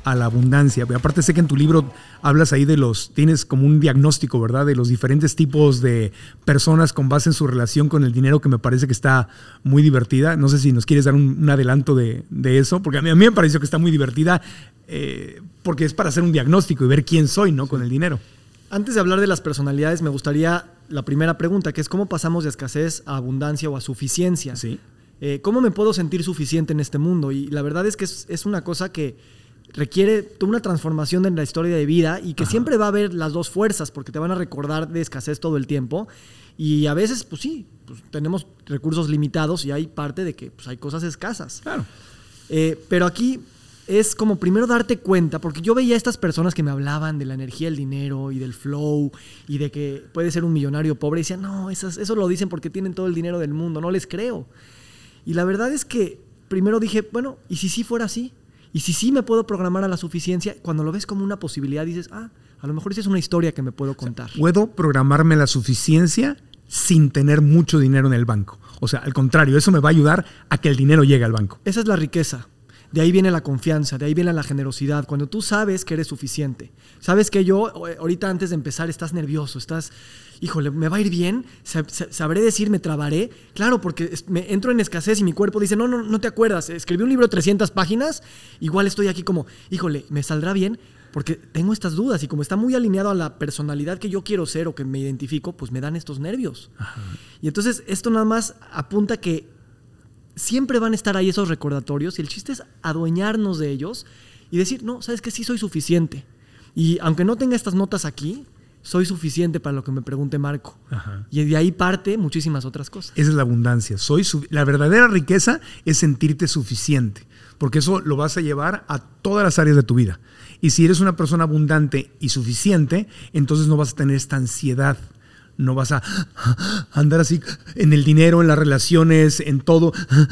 a la abundancia? Aparte sé que en tu libro hablas ahí de los, tienes como un diagnóstico, ¿verdad? De los diferentes tipos de personas con base en su relación con el dinero, que me parece que está muy divertida. No sé si nos quieres dar un, un adelanto de, de eso, porque a mí, a mí me pareció que está muy divertida, eh, porque es para hacer un diagnóstico y ver quién soy, ¿no? Con el dinero. Antes de hablar de las personalidades, me gustaría la primera pregunta, que es ¿cómo pasamos de escasez a abundancia o a suficiencia? Sí. Eh, ¿Cómo me puedo sentir suficiente en este mundo? Y la verdad es que es, es una cosa que requiere toda una transformación en la historia de vida y que Ajá. siempre va a haber las dos fuerzas, porque te van a recordar de escasez todo el tiempo. Y a veces, pues sí, pues tenemos recursos limitados y hay parte de que pues, hay cosas escasas. Claro. Eh, pero aquí es como primero darte cuenta, porque yo veía a estas personas que me hablaban de la energía del dinero y del flow y de que puede ser un millonario pobre y decían, no, esas, eso lo dicen porque tienen todo el dinero del mundo, no les creo. Y la verdad es que primero dije, bueno, ¿y si sí fuera así? ¿Y si sí me puedo programar a la suficiencia? Cuando lo ves como una posibilidad, dices, ah, a lo mejor esa es una historia que me puedo contar. O sea, ¿puedo programarme a la suficiencia sin tener mucho dinero en el banco? O sea, al contrario, eso me va a ayudar a que el dinero llegue al banco. Esa es la riqueza. De ahí viene la confianza, de ahí viene la generosidad. Cuando tú sabes que eres suficiente. Sabes que yo, ahorita antes de empezar, estás nervioso, estás, híjole, ¿me va a ir bien? ¿Sabré decir, me trabaré? Claro, porque me entro en escasez y mi cuerpo dice, no, no, no te acuerdas, escribí un libro de trescientas páginas, igual estoy aquí como, híjole, ¿me saldrá bien? Porque tengo estas dudas y como está muy alineado a la personalidad que yo quiero ser o que me identifico, pues me dan estos nervios. Ajá. Y entonces esto nada más apunta que siempre van a estar ahí esos recordatorios y el chiste es adueñarnos de ellos y decir, no, ¿sabes qué? Sí soy suficiente. Y aunque no tenga estas notas aquí, soy suficiente para lo que me pregunte Marco. Ajá. Y de ahí parte muchísimas otras cosas. Esa es la abundancia. Soy su- la verdadera riqueza es sentirte suficiente, porque eso lo vas a llevar a todas las áreas de tu vida. Y si eres una persona abundante y suficiente, entonces no vas a tener esta ansiedad. No vas a andar así en el dinero, en las relaciones, en todo.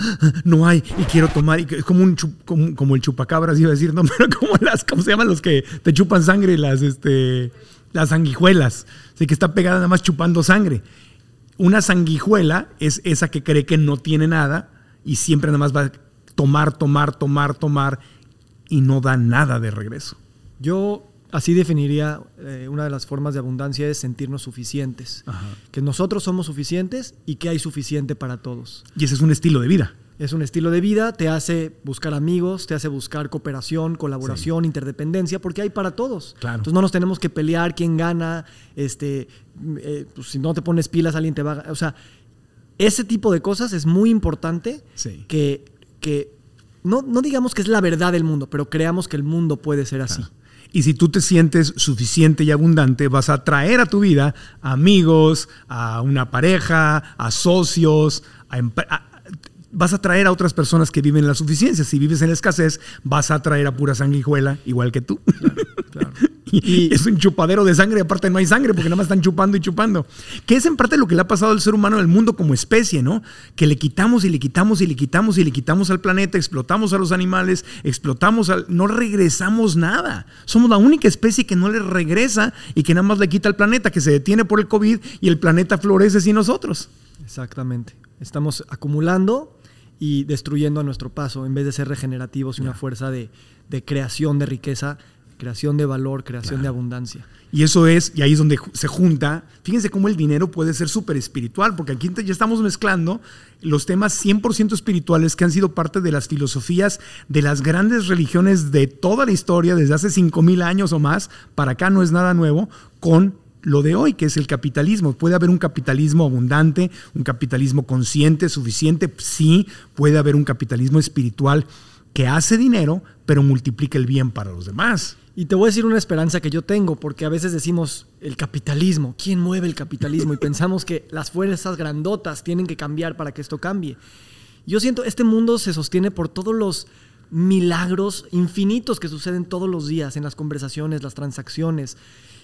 No hay y quiero tomar. Y es como, un chup, como, como el chupacabras, iba a decir, no, pero como las, ¿cómo se llaman los que te chupan sangre? Las, este, las sanguijuelas. Así que está pegada nada más chupando sangre. Una sanguijuela es esa que cree que no tiene nada y siempre nada más va a tomar, tomar, tomar, tomar y no da nada de regreso. Yo así definiría eh, una de las formas de abundancia es sentirnos suficientes. Ajá. Que nosotros somos suficientes y que hay suficiente para todos. Y ese es un estilo de vida. Es un estilo de vida, te hace buscar amigos, te hace buscar cooperación, colaboración, sí. interdependencia, porque hay para todos. Claro. Entonces no nos tenemos que pelear quién gana, este, eh, pues si no te pones pilas alguien te va a... O sea, ese tipo de cosas es muy importante sí. que, que no, no digamos que es la verdad del mundo, pero creamos que el mundo puede ser así. Claro. Y si tú te sientes suficiente y abundante, vas a traer a tu vida a amigos, a una pareja, a socios, a, a, vas a traer a otras personas que viven en la suficiencia. Si vives en la escasez, vas a traer a pura sanguijuela, igual que tú. Claro, claro. Y, y es un chupadero de sangre, aparte no hay sangre porque nada más están chupando y chupando. Que es en parte lo que le ha pasado al ser humano en el mundo como especie, ¿no? Que le quitamos y le quitamos y le quitamos y le quitamos al planeta, explotamos a los animales, explotamos al... No regresamos nada. Somos la única especie que no le regresa y que nada más le quita al planeta, que se detiene por el COVID y el planeta florece sin nosotros. Exactamente. Estamos acumulando y destruyendo a nuestro paso en vez de ser regenerativos y una fuerza de, de creación de riqueza, creación de valor, creación claro. de abundancia. Y eso es, y ahí es donde se junta, fíjense cómo el dinero puede ser súper espiritual, porque aquí ya estamos mezclando los temas cien por ciento espirituales que han sido parte de las filosofías de las grandes religiones de toda la historia, desde hace cinco mil años o más, para acá no es nada nuevo, con lo de hoy, que es el capitalismo. ¿Puede haber un capitalismo abundante, un capitalismo consciente, suficiente? Sí, puede haber un capitalismo espiritual que hace dinero, pero multiplica el bien para los demás. Y te voy a decir una esperanza que yo tengo, porque a veces decimos el capitalismo, ¿quién mueve el capitalismo? Y pensamos que las fuerzas grandotas tienen que cambiar para que esto cambie. Yo siento, este mundo se sostiene por todos los milagros infinitos que suceden todos los días en las conversaciones, las transacciones.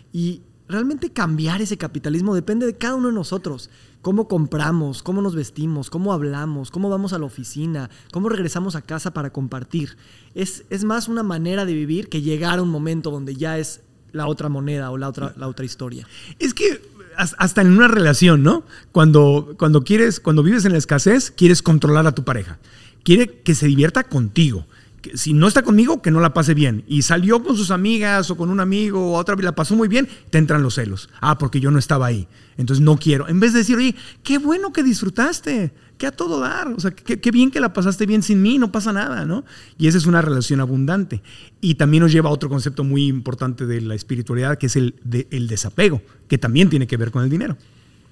Y realmente cambiar ese capitalismo depende de cada uno de nosotros. Cómo compramos, cómo nos vestimos, cómo hablamos, cómo vamos a la oficina, cómo regresamos a casa para compartir. Es, es más una manera de vivir que llegar a un momento donde ya es la otra moneda o la otra, la otra historia. Es que hasta en una relación, ¿no? Cuando, cuando, quieres, cuando vives en la escasez, quieres controlar a tu pareja. Quiere que se divierta contigo. que si no está conmigo, que no la pase bien. Y salió con sus amigas o con un amigo o otra vez la pasó muy bien, te entran los celos. Ah, porque yo no estaba ahí. Entonces no quiero. En vez de decir, oye, qué bueno que disfrutaste, que a todo dar. O sea, qué, qué bien que la pasaste bien sin mí, no pasa nada, ¿no? Y esa es una relación abundante. Y también nos lleva a otro concepto muy importante de la espiritualidad, que es el, de, el desapego, que también tiene que ver con el dinero.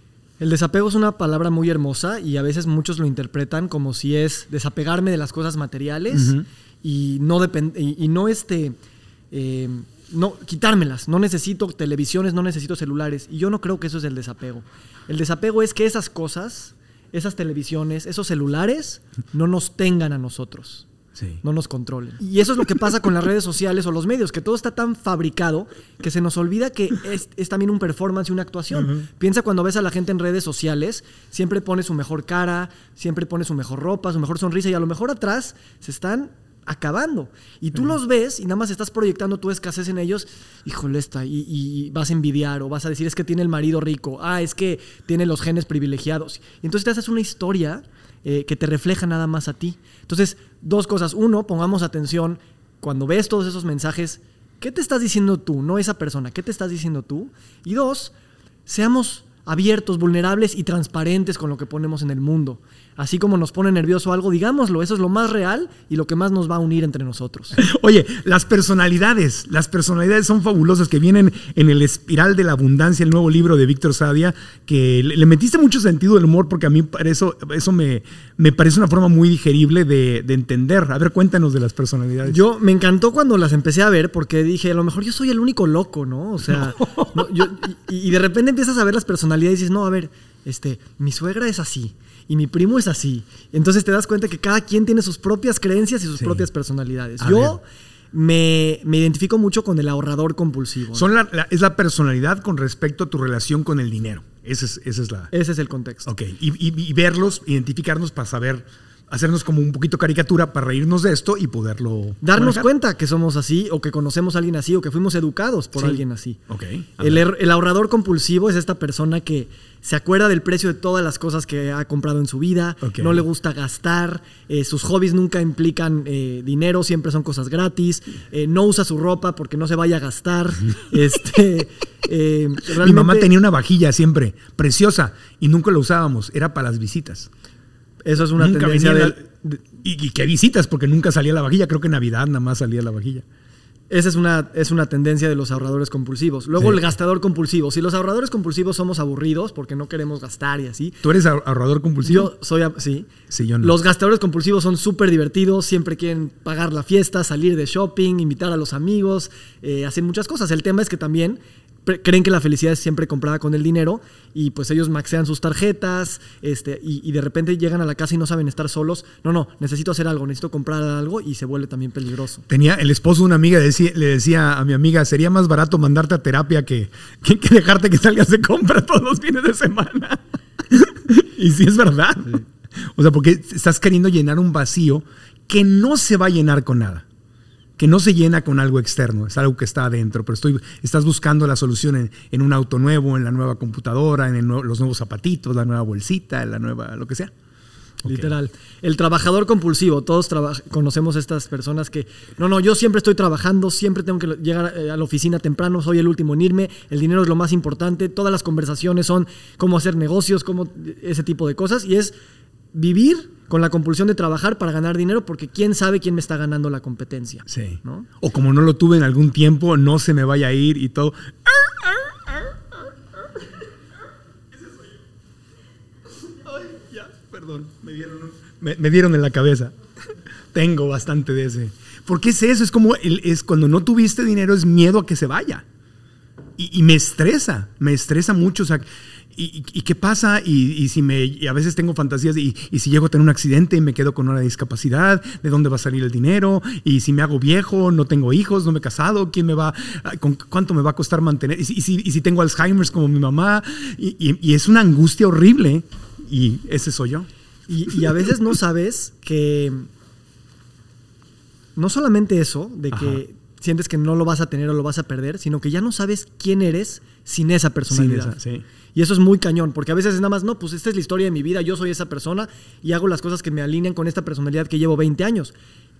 El desapego es una palabra muy hermosa y a veces muchos lo interpretan como si es desapegarme de las cosas materiales. Uh-huh. Y no depend- y, y no este eh, no quitármelas, no necesito televisiones, no necesito celulares, y yo no creo que eso es el desapego. El desapego es que esas cosas, esas televisiones, esos celulares no nos tengan a nosotros. Sí. No nos controlen. Y eso es lo que pasa con las redes sociales o los medios, que todo está tan fabricado que se nos olvida que es, es también un performance y una actuación. Uh-huh. Piensa cuando ves a la gente en redes sociales, siempre pone su mejor cara, siempre pone su mejor ropa, su mejor sonrisa, y a lo mejor atrás se están acabando. Y tú uh-huh. los ves y nada más estás proyectando tu escasez en ellos. Híjole, está. Y, y vas a envidiar o vas a decir, es que tiene el marido rico. Ah, es que tiene los genes privilegiados. Y entonces te haces una historia eh, que te refleja nada más a ti. Entonces, dos cosas. Uno, pongamos atención cuando ves todos esos mensajes. ¿Qué te estás diciendo tú? No esa persona. ¿Qué te estás diciendo tú? Y dos, seamos abiertos, vulnerables y transparentes con lo que ponemos en el mundo. Así como nos pone nervioso algo, digámoslo, eso es lo más real y lo que más nos va a unir entre nosotros. Oye, las personalidades, las personalidades son fabulosas, que vienen en el Espiral de la Abundancia, el nuevo libro de Víctor Sadia, que le, le metiste mucho sentido del humor, porque a mí eso, eso me, me parece una forma muy digerible de, de entender. A ver, cuéntanos de las personalidades. Yo me encantó cuando las empecé a ver, porque dije, a lo mejor yo soy el único loco, ¿no? O sea, no. No, yo, y, y de repente empiezas a ver las personalidades y dices, no, a ver, este, mi suegra es así. Y mi primo es así. Entonces te das cuenta que cada quien tiene sus propias creencias y sus sí. propias personalidades. A Yo me, me identifico mucho con el ahorrador compulsivo. Son la, la, es la personalidad con respecto a tu relación con el dinero. Ese es, ese es, la... Ese es el contexto. Ok. Y, y, y verlos, identificarnos para saber, hacernos como un poquito caricatura para reírnos de esto y poderlo darnos manejar. Cuenta que somos así, o que conocemos a alguien así, o que fuimos educados por sí. alguien así. Okay. El, el ahorrador compulsivo es esta persona que se acuerda del precio de todas las cosas que ha comprado en su vida, okay. no le gusta gastar, eh, sus hobbies nunca implican eh, dinero, siempre son cosas gratis, eh, no usa su ropa porque no se vaya a gastar. este, eh, realmente... Mi mamá tenía una vajilla siempre, preciosa, y nunca la usábamos, era para las visitas. Eso es una nunca tendencia de... La... ¿Y, ¿Y qué visitas? Porque nunca salía la vajilla. Creo que en Navidad nada más salía la vajilla. Esa es una, es una tendencia de los ahorradores compulsivos. Luego sí. el gastador compulsivo. Si los ahorradores compulsivos somos aburridos porque no queremos gastar y así. ¿Tú eres ahorrador compulsivo? Yo soy, sí. Sí, yo no. Los gastadores compulsivos son súper divertidos. Siempre quieren pagar la fiesta, salir de shopping, invitar a los amigos, eh, hacer muchas cosas. El tema es que también creen que la felicidad es siempre comprada con el dinero y pues ellos maxean sus tarjetas este, y, y de repente llegan a la casa y no saben estar solos. No, no, necesito hacer algo, necesito comprar algo y se vuelve también peligroso. Tenía el esposo de una amiga, decía, le decía a mi amiga, sería más barato mandarte a terapia que, que, que dejarte que salgas de compra todos los fines de semana. Y sí es verdad. Sí. O sea, porque estás queriendo llenar un vacío que no se va a llenar con nada. Que no se llena con algo externo, es algo que está adentro, pero estoy, estás buscando la solución en, en un auto nuevo, en la nueva computadora, en el, los nuevos zapatitos, la nueva bolsita, la nueva, lo que sea. Okay. Literal. El trabajador compulsivo, todos traba- conocemos estas personas que, no, no, yo siempre estoy trabajando, siempre tengo que llegar a la oficina temprano, soy el último en irme, el dinero es lo más importante, todas las conversaciones son cómo hacer negocios, cómo, ese tipo de cosas, y es vivir con la compulsión de trabajar para ganar dinero, porque quién sabe quién me está ganando la competencia. Sí. ¿No? O como no lo tuve en algún tiempo, no se me vaya a ir y todo. Ese soy yo. Ay, ya, perdón, me dieron, me, me dieron en la cabeza. Tengo bastante de ese. Porque es eso, es como, el, es cuando no tuviste dinero, es miedo a que se vaya. Y, y me estresa, me estresa mucho, o sea... ¿Y, y qué pasa? Y, y si me, y a veces tengo fantasías de, y, y si llego a tener un accidente y me quedo con una discapacidad, ¿de dónde va a salir el dinero? Y si me hago viejo, no tengo hijos, no me he casado, ¿quién me va, con cuánto me va a costar mantener? Y si, y si, y si tengo Alzheimer's como mi mamá, y, y, y es una angustia horrible, y ese soy yo. Y, y a veces no sabes que, no solamente eso, de que Ajá. sientes que no lo vas a tener o lo vas a perder, sino que ya no sabes quién eres sin esa personalidad. Sin esa, sí. Y eso es muy cañón, porque a veces es nada más, no, pues esta es la historia de mi vida, yo soy esa persona y hago las cosas que me alinean con esta personalidad que llevo veinte años.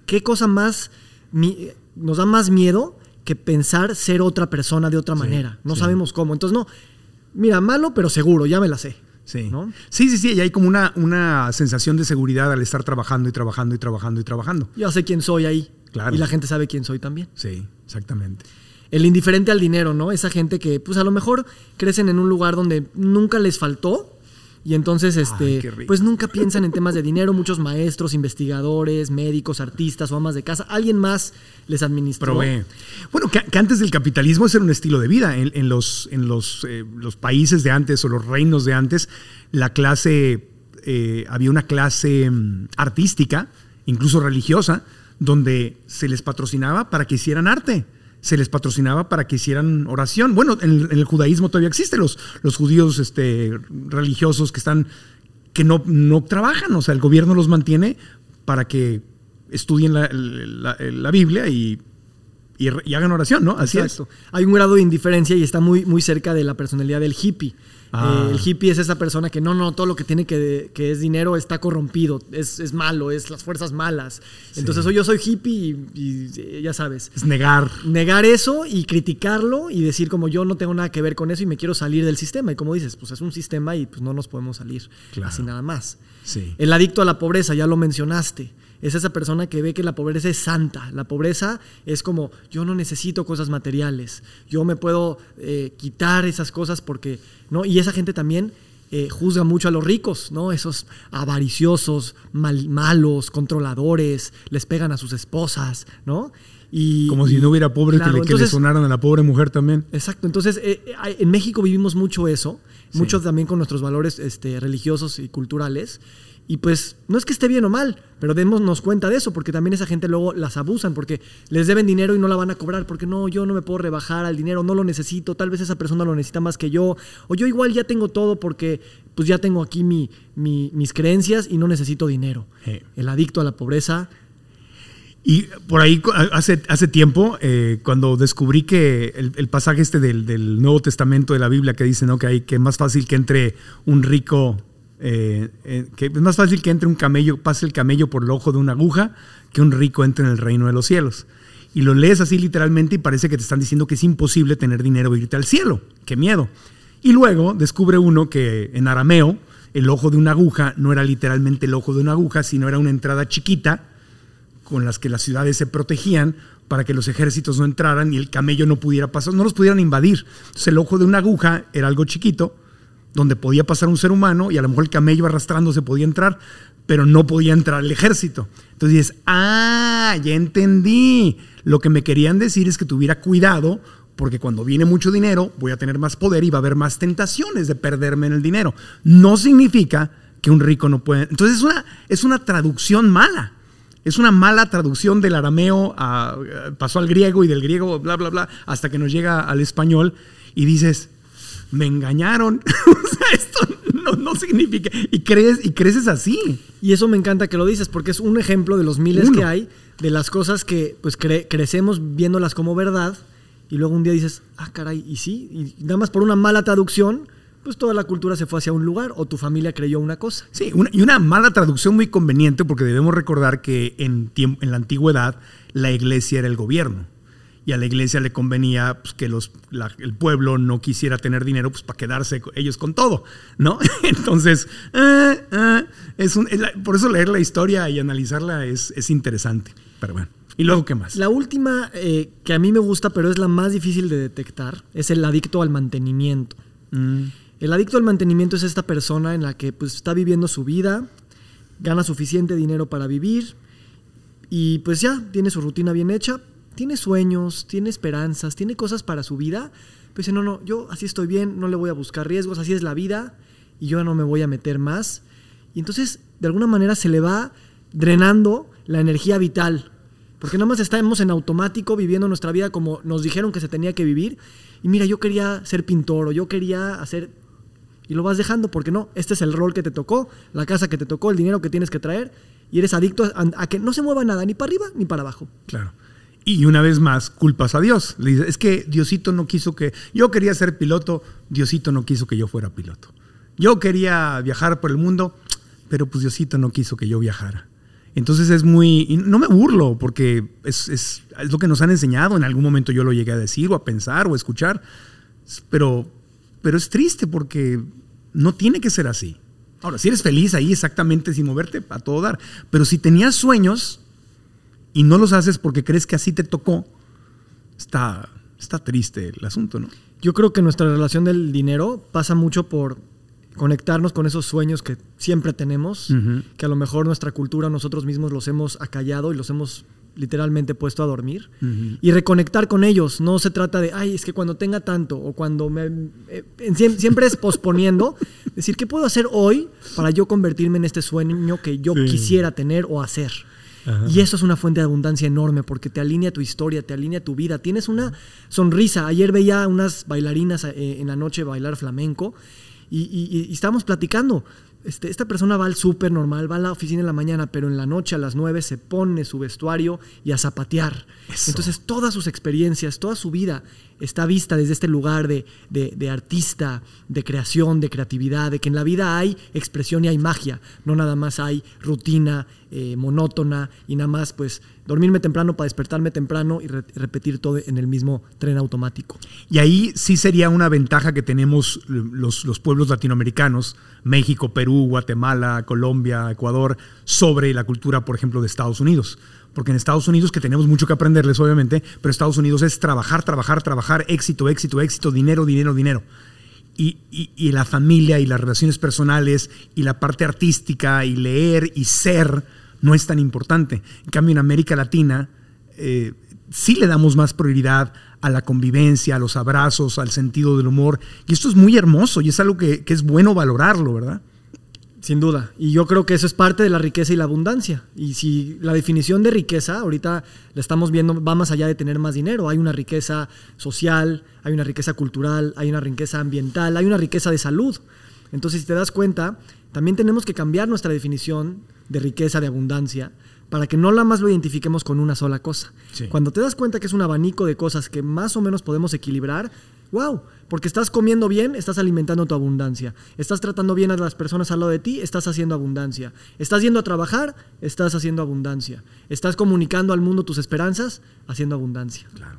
¿qué cosa más mi, nos da más miedo que pensar ser otra persona de otra sí, manera? No sí. sabemos cómo. Entonces, no, mira, malo, pero seguro, ya me la sé. Sí. ¿No? sí, sí, sí, y hay como una, una sensación de seguridad al estar trabajando y trabajando y trabajando y trabajando. Yo sé quién soy ahí. Claro. Y la gente sabe quién soy también. Sí, exactamente. El indiferente al dinero, ¿no? Esa gente que, pues a lo mejor crecen en un lugar donde nunca les faltó y entonces, este, Ay, pues nunca piensan en temas de dinero. Muchos maestros, investigadores, médicos, artistas o amas de casa, alguien más les administró. Provee. Bueno, que, que antes del capitalismo ese era un estilo de vida. En, en los, en los, eh, los países de antes o los reinos de antes, la clase, eh, había una clase um, artística, incluso religiosa, donde se les patrocinaba para que hicieran arte. Se les patrocinaba para que hicieran oración. Bueno, en, en el judaísmo todavía existen los, los judíos este, religiosos que están que no, no trabajan. O sea, el gobierno los mantiene para que estudien la, la, la Biblia y, y, y hagan oración, ¿no? Así Exacto. es. Hay un grado de indiferencia y está muy, muy cerca de la personalidad del hippie. Ah. Eh, el hippie es esa persona que no, no, todo lo que tiene que, que es dinero está corrompido, es, es malo, es las fuerzas malas. Sí. Entonces yo soy hippie y, y ya sabes. Es negar. Negar eso y criticarlo y decir como yo no tengo nada que ver con eso y me quiero salir del sistema. Y como dices, pues es un sistema y pues no nos podemos salir claro. así nada más. Sí. El adicto a la pobreza, ya lo mencionaste. Es esa persona que ve que la pobreza es santa. La pobreza es como, yo no necesito cosas materiales. Yo me puedo eh, quitar esas cosas porque, ¿no? Y esa gente también eh, juzga mucho a los ricos, ¿no? Esos avariciosos, mal, malos, controladores, les pegan a sus esposas, ¿no? Y, como si no hubiera pobres claro, que, le, entonces, que le sonaran a la pobre mujer también. Exacto. Entonces, eh, en México vivimos mucho eso, sí. mucho también con nuestros valores este, religiosos y culturales. Y pues no es que esté bien o mal, pero démonos cuenta de eso, porque también esa gente luego las abusan, porque les deben dinero y no la van a cobrar, porque no, yo no me puedo rebajar al dinero, no lo necesito, tal vez esa persona lo necesita más que yo, o yo igual ya tengo todo porque pues ya tengo aquí mi, mi, mis creencias y no necesito dinero. Sí. El adicto a la pobreza. Y por ahí hace, hace tiempo, eh, cuando descubrí que el, el pasaje este del, del Nuevo Testamento de la Biblia que dice, ¿no?, que hay que es más fácil que entre un rico... Eh, eh, que es más fácil que entre un camello, pase el camello por el ojo de una aguja, que un rico entre en el reino de los cielos. Y lo lees así literalmente y parece que te están diciendo que es imposible tener dinero e irte al cielo. ¡Qué miedo! Y luego descubre uno que en arameo el ojo de una aguja no era literalmente el ojo de una aguja, sino era una entrada chiquita con las que las ciudades se protegían para que los ejércitos no entraran y el camello no pudiera pasar, no los pudieran invadir. Entonces el ojo de una aguja era algo chiquito donde podía pasar un ser humano y a lo mejor el camello arrastrándose podía entrar, pero no podía entrar el ejército. Entonces dices, ah, ya entendí. Lo que me querían decir es que tuviera cuidado porque cuando viene mucho dinero voy a tener más poder y va a haber más tentaciones de perderme en el dinero. No significa que un rico no puede. Entonces es una, es una traducción mala. Es una mala traducción del arameo, a, pasó al griego y del griego, bla, bla, bla, hasta que nos llega al español y dices... me engañaron. O sea, esto no, no significa. Y crees, y creces así. Y eso me encanta que lo dices, porque es un ejemplo de los miles Uno. que hay, de las cosas que pues cre- crecemos viéndolas como verdad, y luego un día dices, ah, caray, y sí, y nada más por una mala traducción, pues toda la cultura se fue hacia un lugar, o tu familia creyó una cosa. Sí, una, y una mala traducción muy conveniente, porque debemos recordar que en, tiempo, en la antigüedad la iglesia era el gobierno. Y a la iglesia le convenía pues, que los, la, el pueblo no quisiera tener dinero pues, para quedarse ellos con todo, ¿no? Entonces, eh, eh, es un, es la, por eso leer la historia y analizarla es, es interesante. Pero bueno, ¿y luego qué más? La última eh, que a mí me gusta, pero es la más difícil de detectar, es el adicto al mantenimiento. Mm. El adicto al mantenimiento es esta persona en la que pues, está viviendo su vida, gana suficiente dinero para vivir y pues ya tiene su rutina bien hecha. Tiene sueños, tiene esperanzas, tiene cosas para su vida, pero dice, no, no, yo así estoy bien, no le voy a buscar riesgos, así es la vida y yo no me voy a meter más. Y entonces, de alguna manera se le va drenando la energía vital, porque nada más estamos en automático viviendo nuestra vida como nos dijeron que se tenía que vivir. Y mira, yo quería ser pintor o yo quería hacer... Y lo vas dejando porque no, este es el rol que te tocó, la casa que te tocó, el dinero que tienes que traer y eres adicto a, a que no se mueva nada, ni para arriba ni para abajo. Claro. Y una vez más, culpas a Dios. Le dices, es que Diosito no quiso que... Yo quería ser piloto, Diosito no quiso que yo fuera piloto. Yo quería viajar por el mundo, pero pues Diosito no quiso que yo viajara. Entonces es muy... Y no me burlo, porque es, es, es lo que nos han enseñado. En algún momento yo lo llegué a decir, o a pensar, o a escuchar. Pero, pero es triste porque no tiene que ser así. Ahora, si eres feliz ahí exactamente sin moverte, a todo dar. Pero si tenías sueños y no los haces porque crees que así te tocó, está, está triste el asunto, ¿no? Yo creo que nuestra relación del dinero pasa mucho por conectarnos con esos sueños que siempre tenemos, uh-huh. que a lo mejor nuestra cultura, nosotros mismos los hemos acallado y los hemos literalmente puesto a dormir, uh-huh. y reconectar con ellos. No se trata de, ay, es que cuando tenga tanto, o cuando me... Eh, siempre es posponiendo, decir, ¿qué puedo hacer hoy para yo convertirme en este sueño que yo sí. quisiera tener o hacer? Ajá. Y eso es una fuente de abundancia enorme, porque te alinea tu historia, te alinea tu vida. Tienes una sonrisa. Ayer veía unas bailarinas eh, en la noche bailar flamenco, y, y, y estábamos platicando. Este, esta persona va al súper normal, va a la oficina en la mañana, pero en la noche a las nueve se pone su vestuario y a zapatear. Eso. Entonces todas sus experiencias, toda su vida está vista desde este lugar de, de, de artista, de creación, de creatividad, de que en la vida hay expresión y hay magia, no nada más hay rutina eh, monótona y nada más pues dormirme temprano para despertarme temprano y re- repetir todo en el mismo tren automático. Y ahí sí sería una ventaja que tenemos los, los pueblos latinoamericanos, México, Perú, Guatemala, Colombia, Ecuador, sobre la cultura, por ejemplo, de Estados Unidos. Porque en Estados Unidos, que tenemos mucho que aprenderles, obviamente, pero Estados Unidos es trabajar, trabajar, trabajar, éxito, éxito, éxito, dinero, dinero, dinero. Y, y, y la familia y las relaciones personales y la parte artística y leer y ser no es tan importante. En cambio, en América Latina eh, sí le damos más prioridad a la convivencia, a los abrazos, al sentido del humor. Y esto es muy hermoso y es algo que, que es bueno valorarlo, ¿verdad? Sin duda. Y yo creo que eso es parte de la riqueza y la abundancia. Y si la definición de riqueza, ahorita la estamos viendo, va más allá de tener más dinero. Hay una riqueza social, hay una riqueza cultural, hay una riqueza ambiental, hay una riqueza de salud. Entonces, si te das cuenta, también tenemos que cambiar nuestra definición de riqueza, de abundancia, para que no nada más lo identifiquemos con una sola cosa. Sí. Cuando te das cuenta que es un abanico de cosas que más o menos podemos equilibrar, ¡wow! Porque estás comiendo bien, estás alimentando tu abundancia. Estás tratando bien a las personas al lado de ti, estás haciendo abundancia. Estás yendo a trabajar, estás haciendo abundancia. Estás comunicando al mundo tus esperanzas, haciendo abundancia. Claro.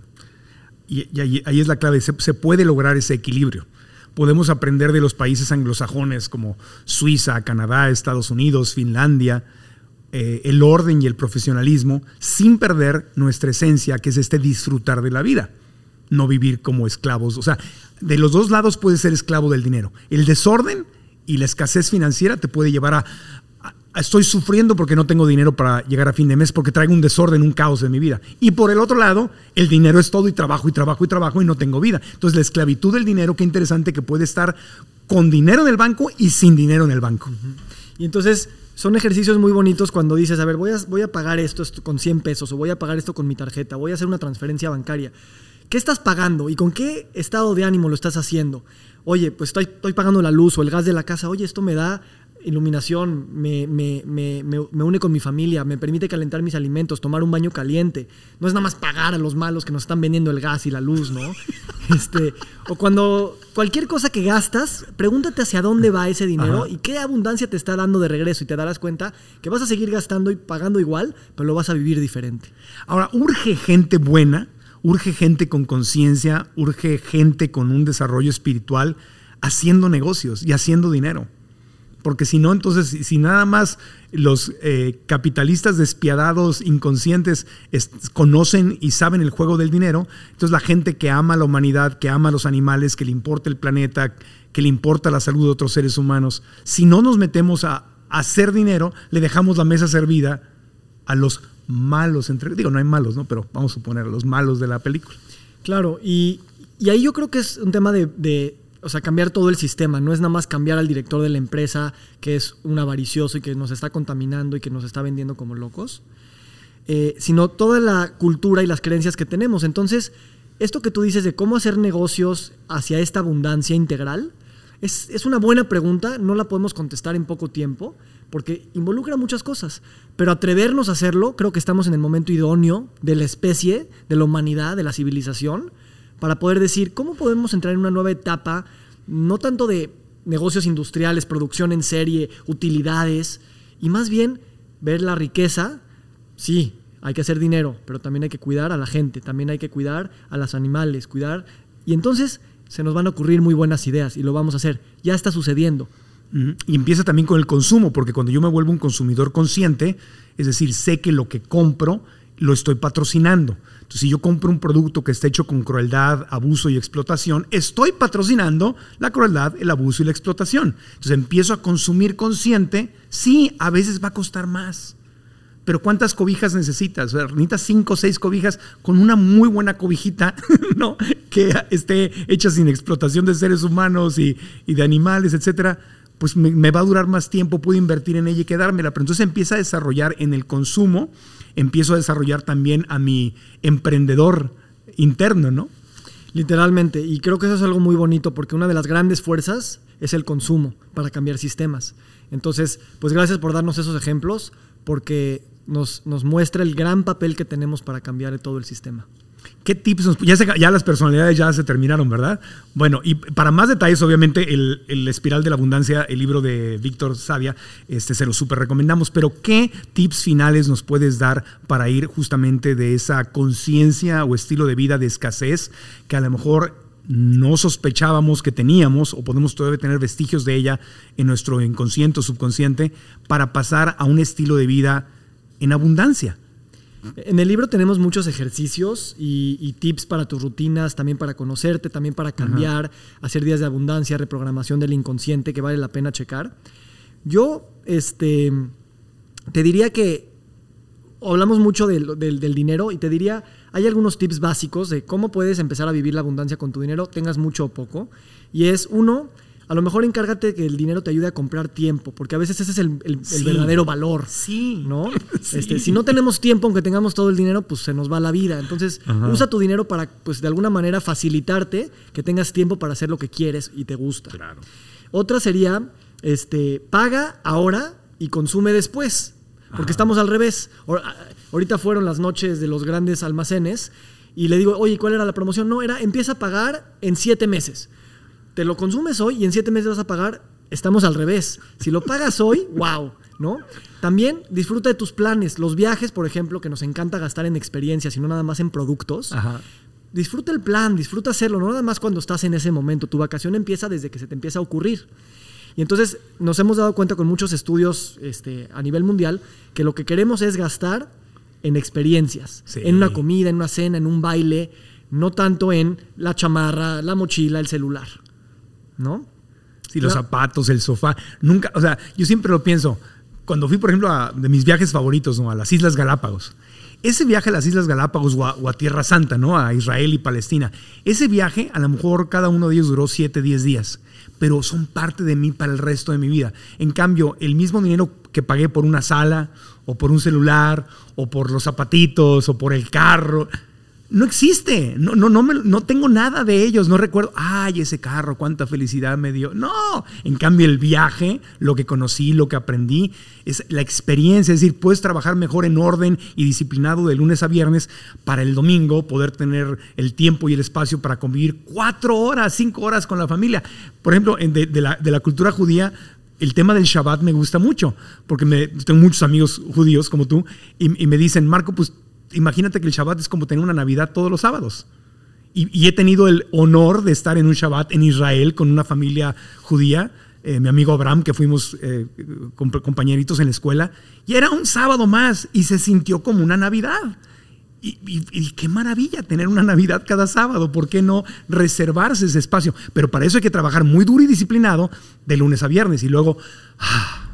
Y, y ahí, ahí es la clave, se, se puede lograr ese equilibrio. Podemos aprender de los países anglosajones como Suiza, Canadá, Estados Unidos, Finlandia, eh, el orden y el profesionalismo, sin perder nuestra esencia, que es este disfrutar de la vida. No vivir como esclavos. O sea, de los dos lados puedes ser esclavo del dinero. El desorden y la escasez financiera te puede llevar a, a, a estoy sufriendo porque no tengo dinero para llegar a fin de mes, porque traigo un desorden, un caos en mi vida. Y por el otro lado, el dinero es todo y trabajo y trabajo y trabajo y no tengo vida. Entonces la esclavitud del dinero, qué interesante que puede estar con dinero en el banco y sin dinero en el banco. Uh-huh. Y entonces son ejercicios muy bonitos cuando dices, a ver, voy a, voy a pagar esto, esto con cien pesos, o voy a pagar esto con mi tarjeta, voy a hacer una transferencia bancaria. ¿Qué estás pagando y con qué estado de ánimo lo estás haciendo? Oye, pues estoy, estoy pagando la luz o el gas de la casa. Oye, esto me da iluminación, me, me, me, me, me une con mi familia, me permite calentar mis alimentos, tomar un baño caliente. No es nada más pagar a los malos que nos están vendiendo el gas y la luz, ¿no? este, o cuando cualquier cosa que gastas, pregúntate hacia dónde va ese dinero. Ajá. Y qué abundancia te está dando de regreso, y te darás cuenta que vas a seguir gastando y pagando igual, pero lo vas a vivir diferente. Ahora, urge gente buena, urge gente con conciencia, urge gente con un desarrollo espiritual haciendo negocios y haciendo dinero. Porque si no, entonces, si nada más los eh, capitalistas despiadados, inconscientes, es, conocen y saben el juego del dinero, entonces la gente que ama a la humanidad, que ama a los animales, que le importa el planeta, que le importa la salud de otros seres humanos, si no nos metemos a, a hacer dinero, le dejamos la mesa servida a los malos, entre, digo, no hay malos, ¿no? Pero vamos a suponer a los malos de la película. Claro, y, y ahí yo creo que es un tema de, de, o sea, cambiar todo el sistema. No es nada más cambiar al director de la empresa, que es un avaricioso y que nos está contaminando y que nos está vendiendo como locos, eh, sino toda la cultura y las creencias que tenemos. Entonces, esto que tú dices de cómo hacer negocios hacia esta abundancia integral, es, es una buena pregunta, no la podemos contestar en poco tiempo, porque involucra muchas cosas, pero atrevernos a hacerlo, creo que estamos en el momento idóneo de la especie, de la humanidad, de la civilización, para poder decir cómo podemos entrar en una nueva etapa, no tanto de negocios industriales, producción en serie, utilidades, y más bien ver la riqueza, sí, hay que hacer dinero, pero también hay que cuidar a la gente, también hay que cuidar a los animales, cuidar... Y entonces se nos van a ocurrir muy buenas ideas y lo vamos a hacer. Ya está sucediendo. Y empieza también con el consumo, porque cuando yo me vuelvo un consumidor consciente, es decir, sé que lo que compro lo estoy patrocinando. Entonces, si yo compro un producto que está hecho con crueldad, abuso y explotación, estoy patrocinando la crueldad, el abuso y la explotación. Entonces, empiezo a consumir consciente. Sí, a veces va a costar más. Pero ¿cuántas cobijas necesitas? O sea, necesitas cinco o seis cobijas con una muy buena cobijita, ¿no? Que esté hecha sin explotación de seres humanos y, y de animales, etcétera. Pues me, me va a durar más tiempo, puedo invertir en ella y quedármela. Pero entonces empieza a desarrollar en el consumo, empiezo a desarrollar también a mi emprendedor interno, ¿no? Literalmente, y creo que eso es algo muy bonito, porque una de las grandes fuerzas es el consumo para cambiar sistemas. Entonces, pues gracias por darnos esos ejemplos, porque nos, nos muestra el gran papel que tenemos para cambiar todo el sistema. ¿Qué tips nos, ya, se, ya las personalidades ya se terminaron, ¿verdad? Bueno, y para más detalles, obviamente, el, el Espiral de la Abundancia, el libro de Víctor Savia, este, se lo súper recomendamos. Pero ¿qué tips finales nos puedes dar para ir justamente de esa conciencia o estilo de vida de escasez que a lo mejor no sospechábamos que teníamos, o podemos todavía tener vestigios de ella en nuestro inconsciente o subconsciente, para pasar a un estilo de vida en abundancia? En el libro tenemos muchos ejercicios y, y tips para tus rutinas, también para conocerte, también para cambiar, Ajá. hacer días de abundancia, reprogramación del inconsciente, que vale la pena checar. Yo este, te diría que hablamos mucho del, del, del dinero, y te diría, hay algunos tips básicos de cómo puedes empezar a vivir la abundancia con tu dinero, tengas mucho o poco. Y es, uno, a lo mejor encárgate que el dinero te ayude a comprar tiempo, porque a veces ese es el, el, sí. el verdadero valor. Sí. ¿No? Sí. Este, si no tenemos tiempo, aunque tengamos todo el dinero, pues se nos va la vida. Entonces, Ajá. usa tu dinero para, pues de alguna manera, facilitarte que tengas tiempo para hacer lo que quieres y te gusta. Claro. Otra sería, este, paga ahora y consume después. Porque Ajá. estamos al revés. Ahorita fueron las noches de los grandes almacenes y le digo, oye, ¿cuál era la promoción? No, era empieza a pagar en siete meses. Te lo consumes hoy y en siete meses vas a pagar. Estamos al revés. Si lo pagas hoy, wow, ¿no? También disfruta de tus planes. Los viajes, por ejemplo, que nos encanta gastar en experiencias y no nada más en productos. Ajá. Disfruta el plan, disfruta hacerlo, no nada más cuando estás en ese momento. Tu vacación empieza desde que se te empieza a ocurrir. Y entonces nos hemos dado cuenta con muchos estudios este, a nivel mundial que lo que queremos es gastar en experiencias, sí. en una comida, en una cena, en un baile, no tanto en la chamarra, la mochila, el celular, ¿no? Sí, los zapatos, el sofá. Nunca, o sea, yo siempre lo pienso. Cuando fui, por ejemplo, a, de mis viajes favoritos, ¿no? A las Islas Galápagos. Ese viaje a las Islas Galápagos o a, o a Tierra Santa, ¿no? A Israel y Palestina. Ese viaje, a lo mejor cada uno de ellos duró siete, diez días. Pero son parte de mí para el resto de mi vida. En cambio, el mismo dinero que pagué por una sala, o por un celular, o por los zapatitos, o por el carro, no existe. No, no, no, me, no tengo nada de ellos. No recuerdo, ay, ese carro, cuánta felicidad me dio. No. En cambio, el viaje, lo que conocí, lo que aprendí, es la experiencia. Es decir, puedes trabajar mejor en orden y disciplinado de lunes a viernes para el domingo poder tener el tiempo y el espacio para convivir cuatro horas, cinco horas con la familia. Por ejemplo, de, de, la, de la cultura judía, el tema del Shabbat me gusta mucho, porque me, tengo muchos amigos judíos como tú, y, y me dicen, Marco, pues imagínate que el Shabbat es como tener una Navidad todos los sábados. Y, y he tenido el honor de estar en un Shabbat en Israel con una familia judía, eh, mi amigo Abraham, que fuimos eh, compañeritos en la escuela, y era un sábado más y se sintió como una Navidad. Y, y, y qué maravilla tener una Navidad cada sábado. ¿Por qué no reservarse ese espacio? Pero para eso hay que trabajar muy duro y disciplinado de lunes a viernes y luego... Ah,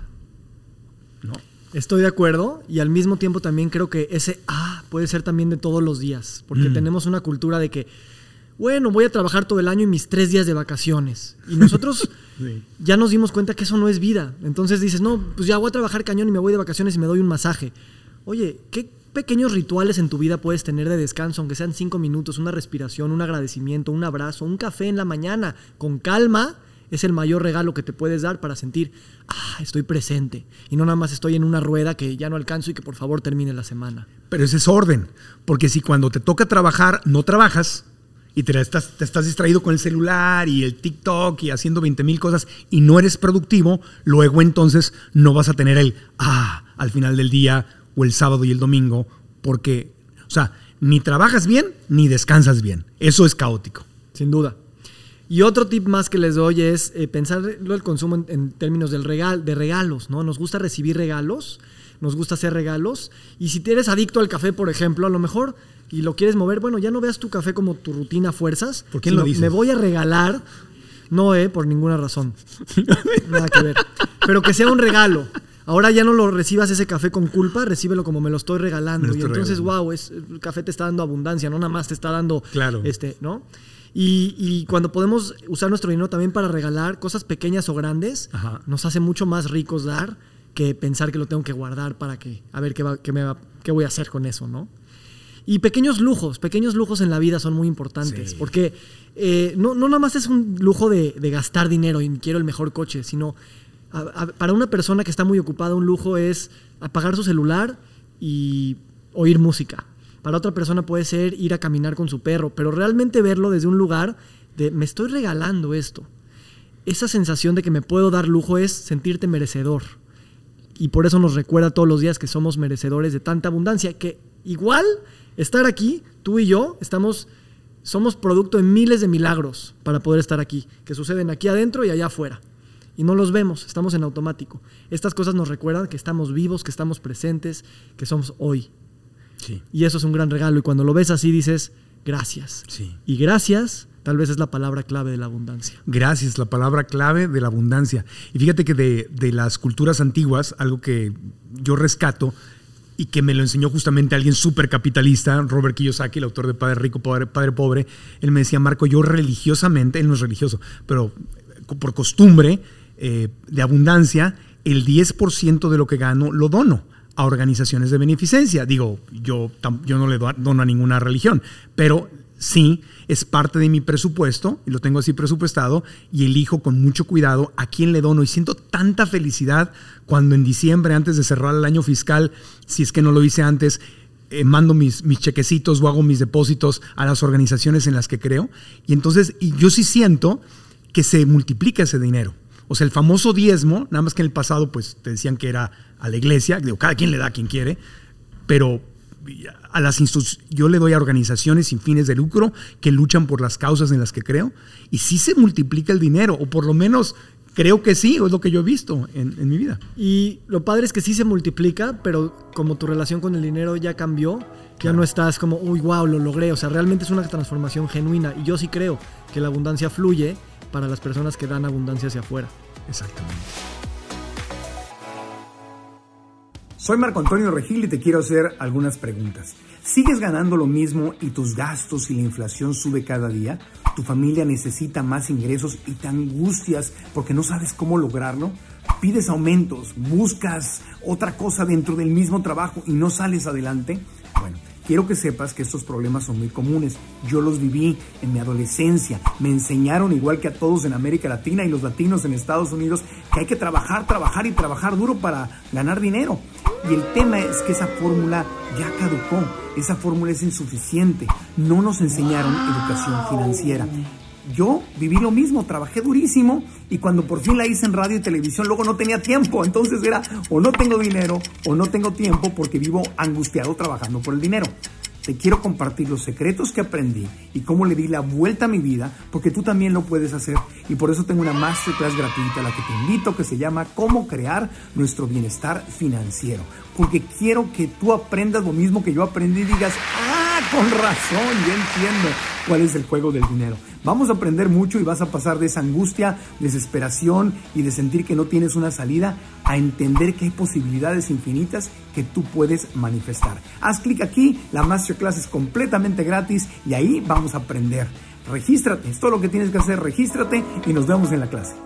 no. Estoy de acuerdo, y al mismo tiempo también creo que ese ah puede ser también de todos los días, porque mm. tenemos una cultura de que, bueno, voy a trabajar todo el año y mis tres días de vacaciones. Y nosotros sí. ya nos dimos cuenta que eso no es vida. Entonces dices, no, pues ya voy a trabajar cañón y me voy de vacaciones y me doy un masaje. Oye, ¿qué pequeños rituales en tu vida puedes tener de descanso, aunque sean cinco minutos, una respiración, un agradecimiento, un abrazo, un café en la mañana, con calma? Es el mayor regalo que te puedes dar para sentir, ah, estoy presente y no nada más estoy en una rueda que ya no alcanzo y que por favor termine la semana. Pero ese es orden, porque si cuando te toca trabajar no trabajas y te estás, te estás distraído con el celular y el TikTok y haciendo veinte mil cosas y no eres productivo, luego entonces no vas a tener el ah al final del día o el sábado y el domingo, porque, o sea, ni trabajas bien ni descansas bien. Eso es caótico. Sin duda. Y otro tip más que les doy es eh, pensar el consumo en, en términos del regal, de regalos, ¿no? Nos gusta recibir regalos, nos gusta hacer regalos, y si eres adicto al café, por ejemplo, a lo mejor, y lo quieres mover, bueno, ya no veas tu café como tu rutina a fuerzas. ¿Por qué lo dices? Me voy a regalar, no, eh, por ninguna razón. Nada que ver. Pero que sea un regalo. Ahora ya no lo recibas ese café con culpa, recíbelo como me lo estoy regalando. Me lo estoy y entonces, regalando. wow, es, el café te está dando abundancia, no nada más te está dando, claro. este, ¿no? Y, y cuando podemos usar nuestro dinero también para regalar cosas pequeñas o grandes, Ajá. nos hace mucho más ricos dar que pensar que lo tengo que guardar para que, a ver qué, va, qué, me va, qué voy a hacer con eso, ¿no? Y pequeños lujos, pequeños lujos en la vida son muy importantes, sí. porque eh, no, no nada más es un lujo de, de gastar dinero y quiero el mejor coche, sino a, a, para una persona que está muy ocupada, un lujo es apagar su celular y oír música. Para otra persona puede ser ir a caminar con su perro, pero realmente verlo desde un lugar de me estoy regalando esto. Esa sensación de que me puedo dar lujo es sentirte merecedor. Y por eso nos recuerda todos los días que somos merecedores de tanta abundancia, que igual estar aquí, tú y yo, estamos, somos producto de miles de milagros para poder estar aquí, que suceden aquí adentro y allá afuera. Y no los vemos, estamos en automático. Estas cosas nos recuerdan que estamos vivos, que estamos presentes, que somos hoy. Sí. Y eso es un gran regalo. Y cuando lo ves así dices, gracias. Sí. Y gracias tal vez es la palabra clave de la abundancia. Gracias, la palabra clave de la abundancia. Y fíjate que de, de las culturas antiguas, algo que yo rescato y que me lo enseñó justamente alguien súper capitalista, Robert Kiyosaki, el autor de Padre Rico, Padre, Padre Pobre, él me decía, Marco, yo religiosamente, él no es religioso, pero por costumbre eh, de abundancia, el diez por ciento de lo que gano lo dono a organizaciones de beneficencia. Digo, yo, yo no le dono a ninguna religión, pero sí es parte de mi presupuesto, y lo tengo así presupuestado, y elijo con mucho cuidado a quién le dono. Y siento tanta felicidad cuando en diciembre, antes de cerrar el año fiscal, si es que no lo hice antes, eh, mando mis, mis chequecitos o hago mis depósitos a las organizaciones en las que creo. Y entonces, y yo sí siento que se multiplica ese dinero. O sea, el famoso diezmo, nada más que en el pasado pues te decían que era a la iglesia, digo, cada quien le da a quien quiere, pero a las institu- yo le doy a organizaciones sin fines de lucro que luchan por las causas en las que creo, y sí se multiplica el dinero, o por lo menos creo que sí, es lo que yo he visto en, en mi vida. Y lo padre es que sí se multiplica, pero como tu relación con el dinero ya cambió, ya claro. no estás como, uy, wow, lo logré. O sea, realmente es una transformación genuina, y yo sí creo que la abundancia fluye para las personas que dan abundancia hacia afuera. Exactamente. Soy Marco Antonio Regil y te quiero hacer algunas preguntas. ¿Sigues ganando lo mismo y tus gastos y la inflación sube cada día? ¿Tu familia necesita más ingresos y te angustias porque no sabes cómo lograrlo? ¿Pides aumentos, buscas otra cosa dentro del mismo trabajo y no sales adelante? Bueno, quiero que sepas que estos problemas son muy comunes. Yo los viví en mi adolescencia. Me enseñaron, igual que a todos en América Latina y los latinos en Estados Unidos, que hay que trabajar, trabajar y trabajar duro para ganar dinero. Y el tema es que esa fórmula ya caducó. Esa fórmula es insuficiente. No nos enseñaron educación financiera. Yo viví lo mismo, trabajé durísimo, y cuando por fin la hice en radio y televisión, luego no tenía tiempo. Entonces era o no tengo dinero o no tengo tiempo porque vivo angustiado trabajando por el dinero. Te quiero compartir los secretos que aprendí y cómo le di la vuelta a mi vida, porque tú también lo puedes hacer. Y por eso tengo una masterclass gratuita a la que te invito, que se llama Cómo crear nuestro bienestar financiero. Porque quiero que tú aprendas lo mismo que yo aprendí y digas, ah, con razón, ya entiendo cuál es el juego del dinero. Vamos a aprender mucho y vas a pasar de esa angustia, desesperación y de sentir que no tienes una salida a entender que hay posibilidades infinitas que tú puedes manifestar. Haz clic aquí, la masterclass es completamente gratis y ahí vamos a aprender. Regístrate, es todo lo que tienes que hacer, regístrate y nos vemos en la clase.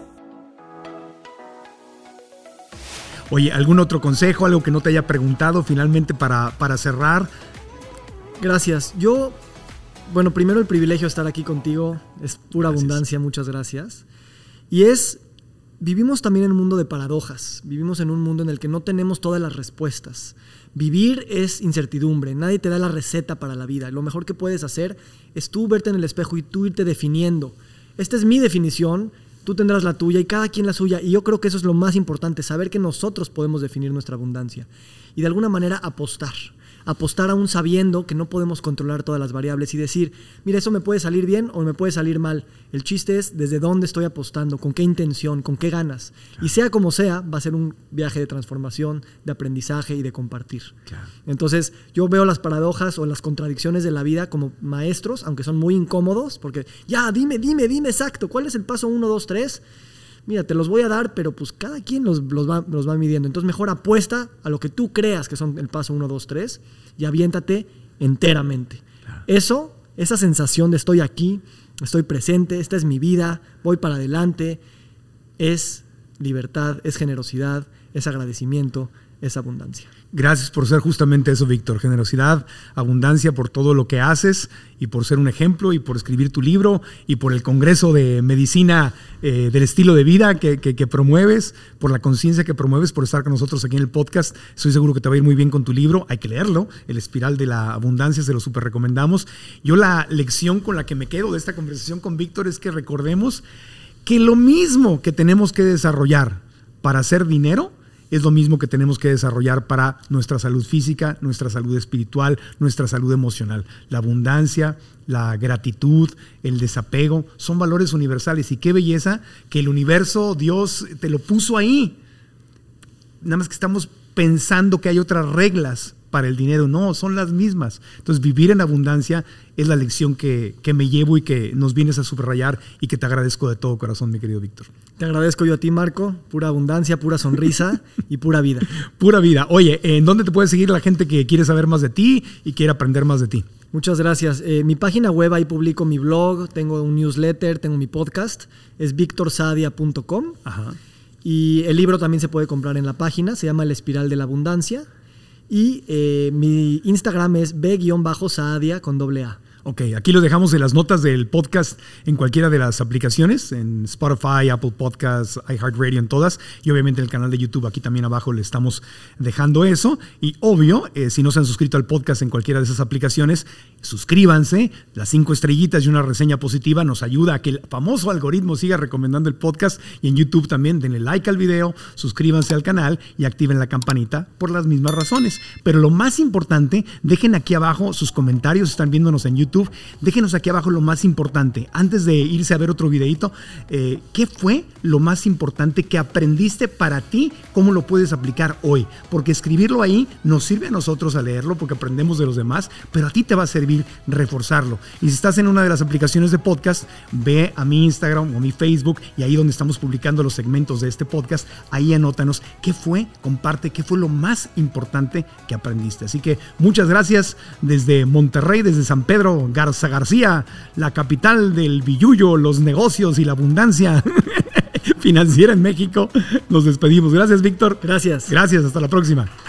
Oye, ¿algún otro consejo, algo que no te haya preguntado finalmente para, para cerrar? Gracias. Yo, bueno, primero el privilegio de estar aquí contigo, es pura gracias. Abundancia, muchas gracias. Y es vivimos también en un mundo de paradojas. Vivimos en un mundo en el que no tenemos todas las respuestas. Vivir es incertidumbre. Nadie te da la receta para la vida. Lo mejor que puedes hacer es tú verte en el espejo y tú irte definiendo. Esta es mi definición, tú tendrás la tuya y cada quien la suya. Y yo creo que eso es lo más importante, saber que nosotros podemos definir nuestra abundancia. Y de alguna manera apostar. Apostar aún sabiendo que no podemos controlar todas las variables y decir, mira, eso me puede salir bien o me puede salir mal. El chiste es desde dónde estoy apostando, con qué intención, con qué ganas. Claro. Y sea como sea, va a ser un viaje de transformación, de aprendizaje y de compartir. Claro. Entonces, yo veo las paradojas o las contradicciones de la vida como maestros, aunque son muy incómodos, porque ya, dime, dime, dime exacto, ¿cuál es el paso uno, dos, tres? Mira, te los voy a dar, pero pues cada quien los, los, va, los va midiendo. Entonces mejor apuesta a lo que tú creas que son el paso uno, dos, tres y aviéntate enteramente. Claro. Eso, esa sensación de estoy aquí, estoy presente, esta es mi vida, voy para adelante, es libertad, es generosidad, es agradecimiento, es abundancia. Gracias por ser justamente eso, Víctor. Generosidad, abundancia por todo lo que haces y por ser un ejemplo y por escribir tu libro y por el Congreso de Medicina eh, del Estilo de Vida que, que, que promueves, por la conciencia que promueves, por estar con nosotros aquí en el podcast. Estoy seguro que te va a ir muy bien con tu libro. Hay que leerlo, El Espiral de la Abundancia, se lo súper recomendamos. Yo la lección con la que me quedo de esta conversación con Víctor es que recordemos que lo mismo que tenemos que desarrollar para hacer dinero es lo mismo que tenemos que desarrollar para nuestra salud física, nuestra salud espiritual, nuestra salud emocional. La abundancia, la gratitud, el desapego, son valores universales. Y qué belleza que el universo, Dios, te lo puso ahí. Nada más que estamos pensando que hay otras reglas para el dinero. No, son las mismas. Entonces, vivir en abundancia es la lección que, que me llevo y que nos vienes a subrayar y que te agradezco de todo corazón, mi querido Víctor. Te agradezco yo a ti, Marco. Pura abundancia, pura sonrisa y pura vida. Pura vida. Oye, ¿en dónde te puede seguir la gente que quiere saber más de ti y quiere aprender más de ti? Muchas gracias. Eh, mi página web, ahí publico mi blog, tengo un newsletter, tengo mi podcast, es victor sadia punto com. Ajá. Y el libro también se puede comprar en la página, se llama El Espiral de la Abundancia. Y eh, mi Instagram es b-saadia con doble A. Ok, aquí lo dejamos en las notas del podcast en cualquiera de las aplicaciones, en Spotify, Apple Podcasts, iHeartRadio, en todas, y obviamente en el canal de YouTube, aquí también abajo le estamos dejando eso. Y obvio, eh, si no se han suscrito al podcast en cualquiera de esas aplicaciones, suscríbanse, las cinco estrellitas y una reseña positiva nos ayuda a que el famoso algoritmo siga recomendando el podcast, y en YouTube también denle like al video, suscríbanse al canal y activen la campanita por las mismas razones. Pero lo más importante, dejen aquí abajo sus comentarios, están viéndonos en YouTube, déjenos aquí abajo lo más importante. Antes de irse a ver otro videito, eh, ¿qué fue lo más importante que aprendiste para ti? ¿Cómo lo puedes aplicar hoy? Porque escribirlo ahí nos sirve a nosotros a leerlo porque aprendemos de los demás, pero a ti te va a servir reforzarlo. Y si estás en una de las aplicaciones de podcast, ve a mi Instagram o mi Facebook y ahí donde estamos publicando los segmentos de este podcast, ahí anótanos qué fue, comparte qué fue lo más importante que aprendiste. Así que muchas gracias desde Monterrey, desde San Pedro Garza García, la capital del billullo, los negocios y la abundancia financiera en México. Nos despedimos. Gracias, Víctor. Gracias. Gracias, hasta la próxima.